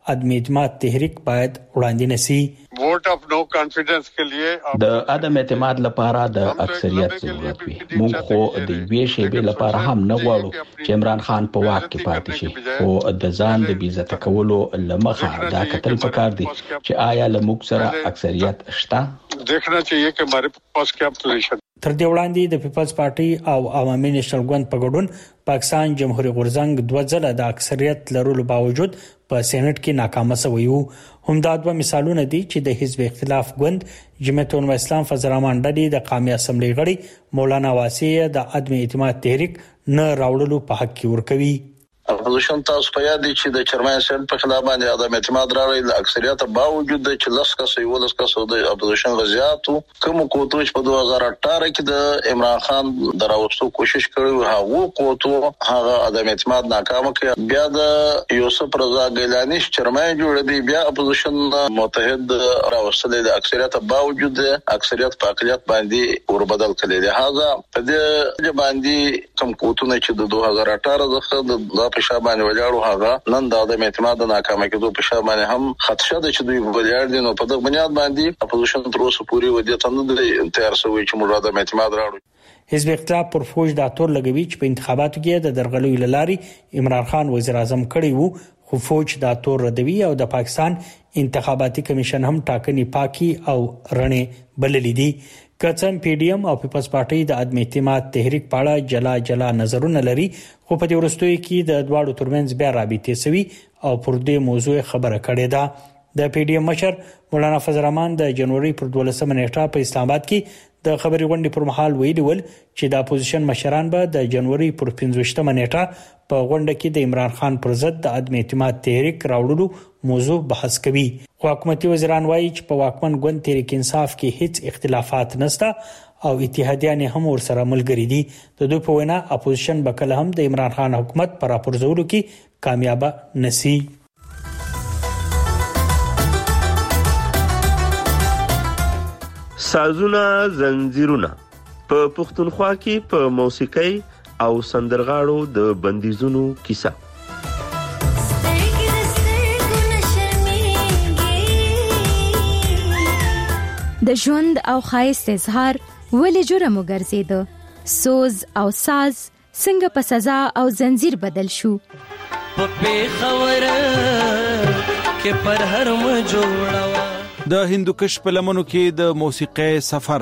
عدم اعتماد تحریک باید وړاندې نشي. ووټ اف نو کانفیډنس کې لیے د عدم اعتماد لپاره د اکثریت ضرورت وي. موږ خو د وی شیبې لپاره هم نه غواړو چې عمران خان په واک کې پاتې شي، او د ځان د بیزت کولو لمخه دا کتل پکار دي چې آیا لموږ سره اکثریت شته. دیکھنا چاہیے کہ ہمارے پاس کیا پوزیشن. تر دې وړاندې د پیپلز پارټي او عوامي نېشنل ګوند په ګډون پاکستان جمهوریت غورځنګ دوه ځله د اکثریت لرلو باوجود په سېنات کې ناکام شوی وو. همدا دوه مثالونه دي چې د حزب اختلاف ګوند جمعیت الاسلام فضل الرحمن ډلې د قومي اسمبلی غړي مولانا واسع د عدم اعتماد تحریک نه راوړلو په حق کې ورکوي. اپوزیشن تاسو په یاد دي چې د چرمن سیل په خلاف باندې عدم اعتماد راغلی د اکثریت باوجود د 40 کسو د اپوزیشن غزياتو کوم کوټو چې په 2018 کې د عمران خان دراوستو کوشش کړو هغه کوټو هغه عدم اعتماد ناکام کړ. بیا د یوسف رضا ګیلانی چرمن جوړ دی، بیا اپوزیشن متحد راوستل د اکثریت باوجود اکثریت په اقلیت باندې ور بدل کړي. لہذا په دې باندې کوم کوټونه چې د 2018 څخه د پښابانه ولاړو هغه نن د عدم اعتماد ناکامه کېدو پښابانه هم خدشه ده چې دوی ولاړ دي. نو په دغه بنیاد باندې اپوزیشن تر اوسه پوری ودیته نه دی تیار شوی چې موږ عدم اعتماد راوړو. حزب اختلاف پر فوج د اتور لګوي چې په انتخاباتو کې د درغلوي لاري عمران خان وزیر اعظم کړی وو، خو فوج د اتور ردوي او د پاکستان انتخاباتي کمیشن هم ټاکنې پاکي او رڼې بللې دي. کڅم پی ډی ایم او پیپلز پارټي د عدم اعتماد تحریک په اړه جلا نظرونه لري، خو په دې ورستوي کې د دواړو ترمنځ بیا رابطې سوي او پر دې موضوع خبره کړې ده. د پی ډی ایم مشر مولانا فضل الرحمن د جنوري پر 12 نیټه په اسلام آباد کې د خبري غونډې پر مهال ویلي ول چې د اپوزیشن مشران به د جنوري پر 15 نیټه په غونډه کې د عمران خان پر ضد د عدم اعتماد تحریک راوړلو موضوع بحث کوي. خو حکومتي وزیران وایي چې په واکمن ګوند تحریک انصاف کې هیڅ اختلافات نشته او اتحادیان هم ورسره ملګري دي. د دوی په وینا اپوزیشن به کله هم د عمران خان حکومت پر راپورځولو کې کامیاب نشي. سازونه زنجیرونه په پښتونخوا کې په موسیقي او سندرغاړو د بندیزونو کیسه. د ژوند او ښایست اظهار ولې جرم وګرځیده، سوز او ساز څنګه په سزا او زنجیر بدل شو. په پیښور کې پر هر م جوړوا د هندوکش په لمنو کې د موسیقي سفر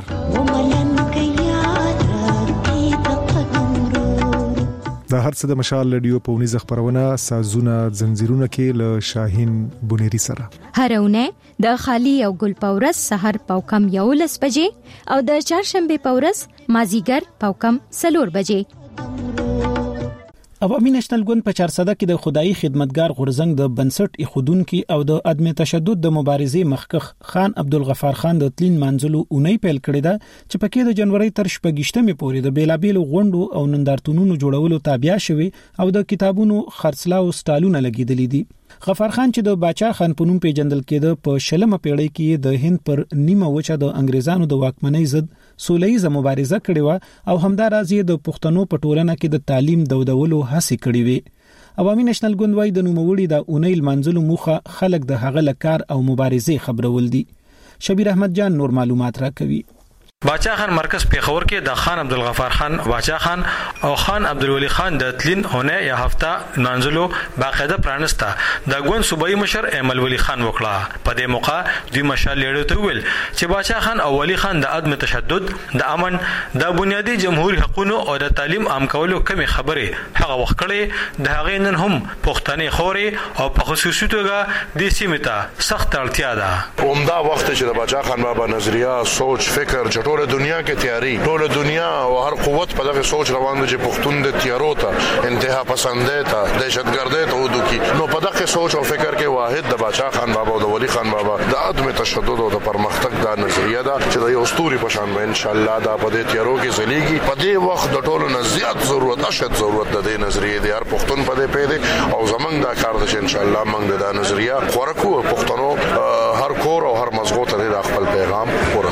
د هرڅه د مشال رادیو په ونیزه خبرونه سازونه زنجیرونه کې له شاهین بونيري سره هرونه د خالی او ګل پورس سحر پاوکم 11 بجې او د چهارشنبه پورس مازیګر پاوکم 4 بجې. عوامي نېشنل ګوند په 400 کې د خدای خدمتګار غورزنګ د بنسټ ایخودونکو او د عدم تشدد د مبارزې مخکخ خان عبدالغفار خان د تلین منځلو اونۍ پیل کړی دا چې پکې د جنوري تر 28مې پورې د بیلابېلو غونډو او نندارتونونو جوړولو تابع شوی او د کتابونو خرڅلاو سټالونه لګیدلې دي. غفار خان چې د باچا خان په نوم پیژندل کېده په شلمه پیړۍ کې د هند پر نیمه وچه د انګریزانو د واکمنۍ ضد سولهیزه مبارزه کړې و او همداراز یې د پښتنو په ټولنه کې د تعلیم دودولو هڅې کړې وې. عوامي نېشنل ګوند وايي د نوموړي د اونۍ منځلو موخه خلک د هغه لکار او مبارزې خبرول دي. شبیر احمد جان نور معلومات راکوي. باچا خان مرکز پیښور کې د خان عبدالغفار خان باچا خان او خان عبدالولی خان د تلین اونۍ یا هفته منځلو باقاعده پرانسته د ګوند صوبایي مشر ایمل ولی خان وکړه. په دې موقع دوی مشال لیډر ته ویل چې باچا خان او ولی خان د عدم تشدد د امن د بنیادی جمهوریت حقوقو او د تعلیم عام کولو کمی خبره هغه وخت کړي د هغې نن هم پښتني خوري او په خصوصي توګه د سیمته سخت اړتیا ده. عمده وخت چې د باچا خان بابا نظریه سوچ فکر ټول دنیا کې تیاری ټول دنیا او هر قوت په دغه سوچ روان دي چې پښتون د تیارو ته انتها پسندې ته دهشتګردۍ ته ودوکي. نو په دغه سوچ او فکر کې واحد د باچا خان بابا او د ولی خان بابا د عدم تشدد او د پرمختګ د نظریه ده چې د یو ستوري په شان به ان شاء الله دا په دې تیارو کې زلیږي. په دې وخت د ټولو نه زیات ضرورت اشد ضرورت د دې نظریه دی هر پښتون په دې پیدا او زمنګ دا کار ده چې ان شاء الله موږ د نظریه خورکو پښتنو هر کور او هر مزغو ته د خپل پیغام ورسو.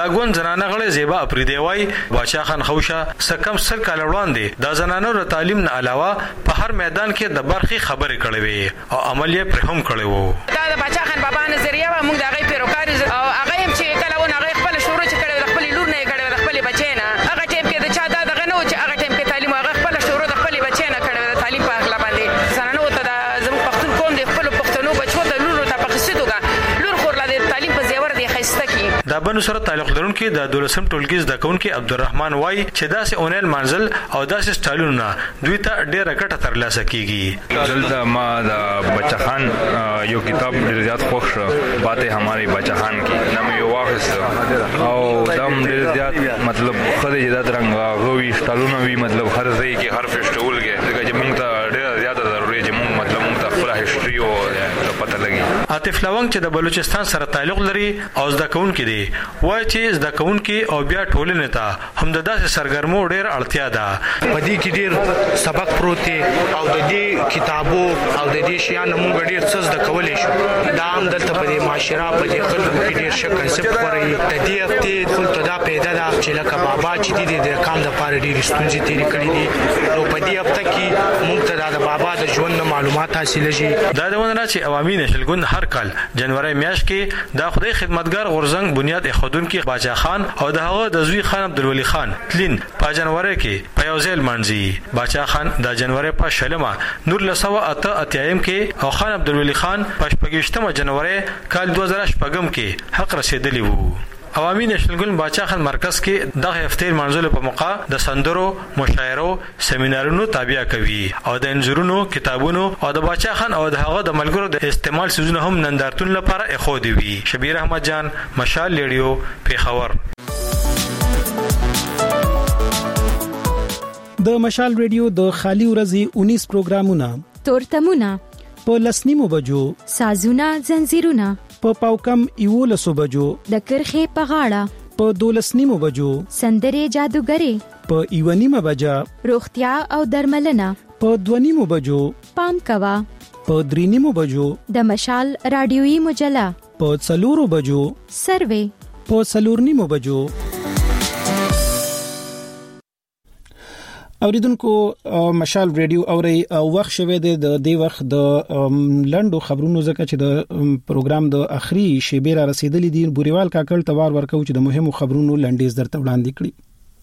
دا ګوند زنانه غړي زیبا افریدی وای باچا خان خوشا سکم سل کال وړاندې د زنانو ر تعلیم نه علاوه په هر میدان کې د برخي خبرې کړې وي او عمل یې پر هم کړی وو. دا د باچا خان بابا نظریه موږ د هغه پیروکار او هغه هم چې کله ونه هغه خپل شروع چې کړي د خپل لور نه کړي د خپل بچی نه هغه ټیم کې د چا دغه نه و چې هغه ټیم کې تعلیم هغه خپل شروع د خپل بچی نه کړي د تعلیم په اغلا باندې زنانو ته د زموږ پښتون قوم د خپل پښتنو بچو د لور ته پخښتوګه لور خورلا د تعلیم په زیور دی خسته کی. دا بنو سره تعلق لرونکي د دولسم ټولګي د کونکي عبدالرحمن وای چې داسې اونیل منزل او داسې سټایلونه دوی ته ډېر کټه ترلاسه کیږي. دلته ما د بچا خان یو کتاب ډېر زیات خوښ شو باتیں ہمارے بچا خان کی نام یو واخست او دم ډېر زیات مطلب خدای زیات رنگ غوي سټایلونه وی مطلب هر ځای کې هر فیسټیول کې دغه چې موږ ته ډېر زیات ضروري چې موږ مطلب موږ ته خپل هیستوري او پته لګي. عاطف لونګ چې د بلوچستان سره تعلق لري او زده کوونکی دی وایي چې زده کوونکی او بیا ټولنې ته هم د داسې سرګرمو ډېر اړتیا ده. په دې کې ډېر سبق پروت دی او د دې کتابو او د دې شیانو موږ ډېر څه زده کولی شو. دا هم دلته په دې معاشره په دې خلکو کې ډېر ښه کنسپټ خوري. د دې هفتې خلکو ته دا پیدا ده چې لکه بابا چې دی د کام دپاره ډېرې ستونزې تېرې کړي دي نو په دې هفته کې موږ ته د بابا د ژوند معلومات حاصلېږي. دا د ونه چې عوامي نشل ګوند هر کال جنوري میاشت کې د خدای خدمتګار غورزنګ بنیاد ایښودونکي باچا خان او د هغه د زوی خان عبدالولي خان تلین په جنوري کې په یو ځای لمانځي. باچا خان د جنوري په شلمه 1988 کې او خان عبدالولي خان په 28 جنوري کال 2014 کې حق رسیدلی وو. عوامي نشل ګوند باچا خان مرکز کې د هفتې منځلو په موقع د سندرو مشاعرو سیمینارونو تابع کوي او د انځورونو کتابونو او د باچا خان او د هغه د ملګرو د استعمال سيزونه هم نندارتون لپاره اخودي وي. شبیر احمد جان مشال ریډیو پیښور. د مشال ریډیو د خالي ورځې 19 پروګرامونه تورتمونه په لسنیمو بجو سازونه زنجیرونه په پاوکم 11 بجو د کرخه په غاړه په 12 بجو سندره جادوګری په 1 بجا روغتیا او درملنه په 2 بجو پام کوا په 3 بجو د مشال رادیوي مجله په 4 بجو سروې په 4 بجو. اوریدونکو مشال ریډیو اوري وخت شوه د دې وخت د لندو خبرونو زکه چې د پروګرام د اخري شیبه را رسیدلې دي. بوريوال کاکل توار ورکو چې د مهمو خبرونو لنډیز درته وړاندې کړي.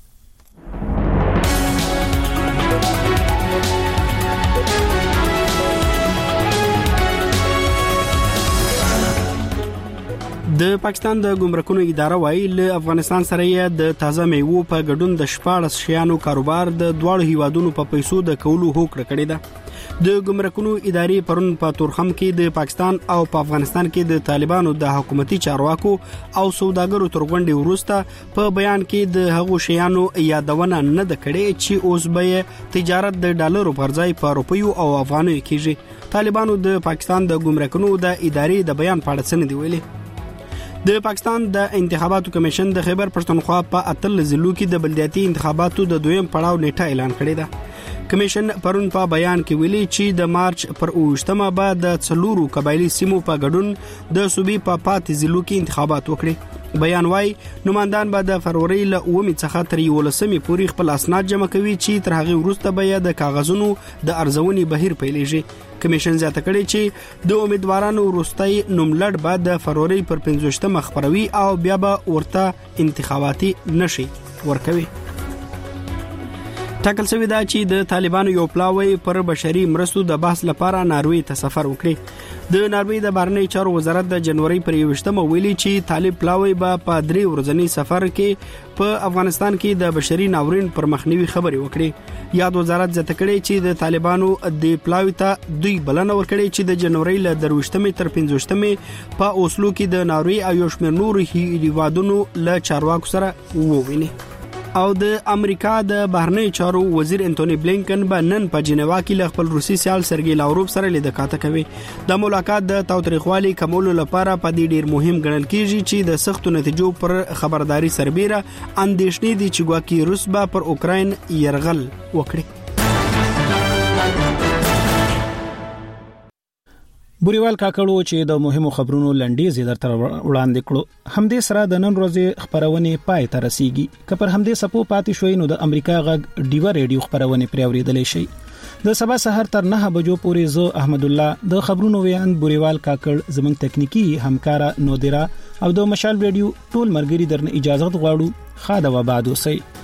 د پاکستان د ګمرکونو اداره وايي له افغانستان سره یې د تازه میوو په ګډون د 14 شیانو کاروبار د دواړو هیوادونو په پیسو د کولو هوکړه کړې ده. د ګمرکونو ادارې پرون په تورخم کې د پاکستان او په افغانستان کې د طالبانو د حکومتي چارواکو او سوداګرو تر غونډې وروسته په بیان کې د هغو شیانو یادونه نه ده کړې چې اوس به تجارت د ډالرو پر ځای په روپیو او افغانیو کېږي. طالبانو د پاکستان د ګمرکونو د ادارې د بیان په اړه څه نه دی ویلي. د پاکستان د انتخاباتو کمیشن د خیبر پښتونخوا په اتل ضلعو کې د بلدیاتي انتخاباتو د دویم پړاو نیټه اعلان کړې ده. کمیشن پرون په بیان کې ویلي چې د مارچ پر 28مه بعد د څلورو قبایلی سیمو په ګډون د صوبې په 5 ضلعو کې انتخابات وکړي. بیان وايي نمائندان به د فروری له 9 څخه تر 11 پورې خپل اسناد جمع کوي چې تر هغه وروسته به د کاغذونو د ارزونې بهیر پیلېږي. کمیشن زیاته کړي چې د امیدوارانو وروستي نوملړ بعد د فروری پر 15 خبروي او بیا به ورته انتخاباتي نشي ورکوي. ټاکل شوی دا چې د طالبانو یو پلاوی پر بشري مرستو د بحث لپاره ناروی ته سفر وکړي. د ناروی د بهرنی چارو وزارت د جنوري پر 21مه ویلي چې طالب پلاوی به په 3 ورځنی سفر کې په افغانستان کې د بشري ناورین پر مخنیوي خبري وکړي. یاد وزارت زیاته کړي چې د طالبانو د پلاوی ته دوی بلنه ورکړي چې د جنوري له 23مه تر 15مه په اوسلو کې د ناروی او یو شمېر نور هیوادونو له چارواکو سره وویني. او د امریکا د بهرنی چارو وزیر انټونی بلینکن به نن په جنیوا کې له خپل روسي سیال سرګی لاوروف سره لیدکاته کوي. د ملاقات د تاوتریخوالي کمولو لپاره په دې ډیر مهم ګڼل کیږي چې د سختو نتیجو پر خبرداري سربېره اندېښنې دي چې ګواکې روس به پر اوکراین يرغل وکړي. بوریوال کاکړو چې د مهمو خبرونو لنډیز درته وړاندې کړو. همدې سره د نن ورځې خبرونه پای ته رسیږي. که پر همدې سپو پاتې شوي نو د امریکا غږ ډیو ریډیو خبرونه پرې اوریدلای شي. د سبا سحر تر 9 بجو پورې زه احمد الله د خبرونو ویان بوریوال کاکړ زمنګ تکنیکی همکارا نودرا او د مشال ریډیو ټول مرګري درنه اجازه غواړو. خاده و بعد وسی.